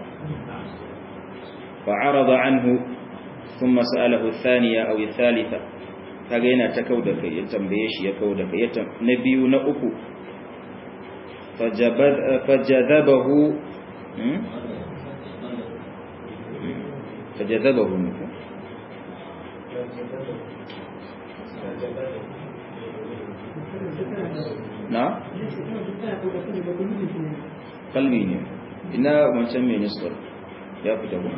فعرض عنه ثم سأله الثانية أو الثالثة فقينا تكودك يتنبيش يكودك يتن نبي نأكو فجذبه فجذبه منكم نعم قلبي ne ina wancan mai nisbar ya fita kuma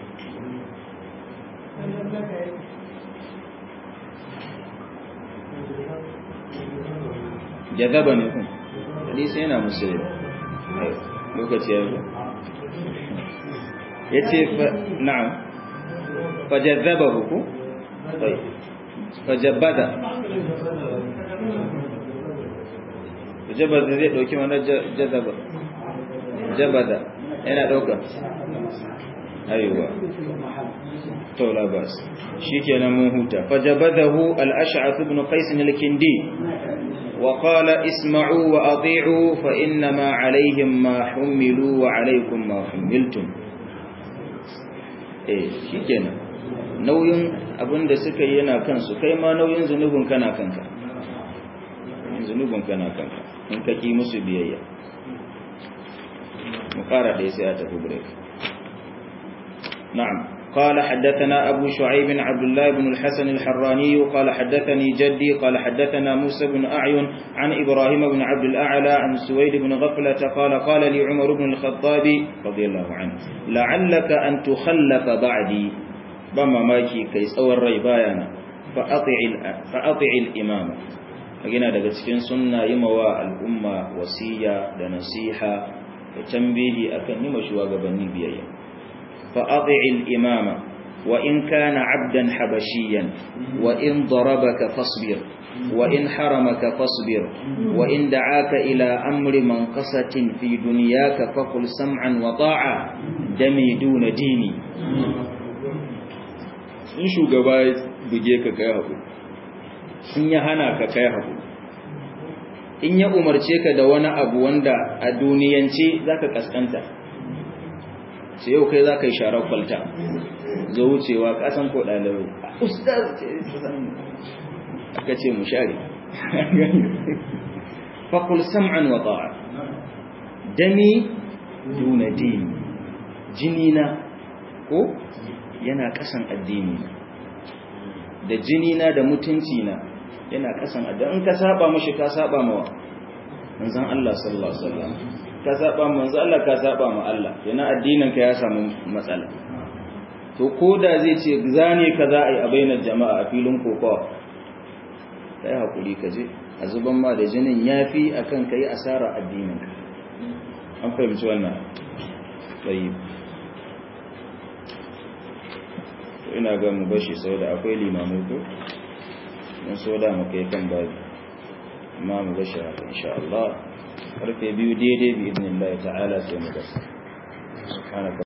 jazaba ne kun hadisi yana musulmi lokaci ya zo yace na'am fajazzabahu ku طيب fajabada fajabada zai dauki mana jazaba jabada yana dauka aiwa to la bas shikenan mun huta fajabadahu al-ash'ath ibn qais al-kindi wa qala isma'u wa ati'u fa inna ma 'alayhim ma humilu wa 'alaykum ma humiltum eh shikenan nauyin abinda suka yi yana kansu kai ma nauyin zunubin kana kanka zunubin kana kanka in ka ki musu biyayya mu fara da sai a tafi break na'am قال حدثنا أبو شعيب عبد الله بن الحسن الحراني قال حدثني جدي قال حدثنا موسى بن أعين عن إبراهيم بن عبد الأعلى عن سويد بن غفلة قال قال لي عمر بن الخطاب رضي الله عنه لعلك أن تخلف بعدي بما ماكي كيس أو الريبايانا فأطع, فأطع الإمام أجينا daga cikin sunna yimawa al'umma wasiya da nasiha da tambihi akan yima shugabanni biyayya فأطع الإمام وإن كان عبدا حبشيا وإن ضربك فاصبر وإن حرمك فاصبر وإن دعاك إلى أمر منقصة في دنياك فقل سمعا وطاعة دمي دون ديني in shugaba ya buge ka kai haƙuri in ya hana ka kai haƙuri in ya umarce ka da wani abu wanda a duniyance za ka ƙasƙanta sai yau kai za ka yi sharar kwalta zo wucewa kasan ko ɗalibai ustaz ce aka ce mu share faƙul sam'an wa ta'a dami duna dini jinina ko yana ƙasan addini da jinina da mutuncina yana ƙasan addini in ka saba mashi ka saba mawa manzon Allah sallallahu alaihi wasallam ka saba manzo Allah ka saba ma Allah yana addinin ka ya samu matsala to koda zai ce zane ka za a yi a bainar jama'a a filin kokowa kai hakuri ka je a zuban ma da jinin yafi akan kai asara addinin ka an fahimci wannan tayi to ina ga mu bashi saboda akwai limamai ko mun so da mu kai kan babu amma mu bashi haka insha Allah karfe biyu daidai bi idnillahi ta'ala sai mu gasa subhanaka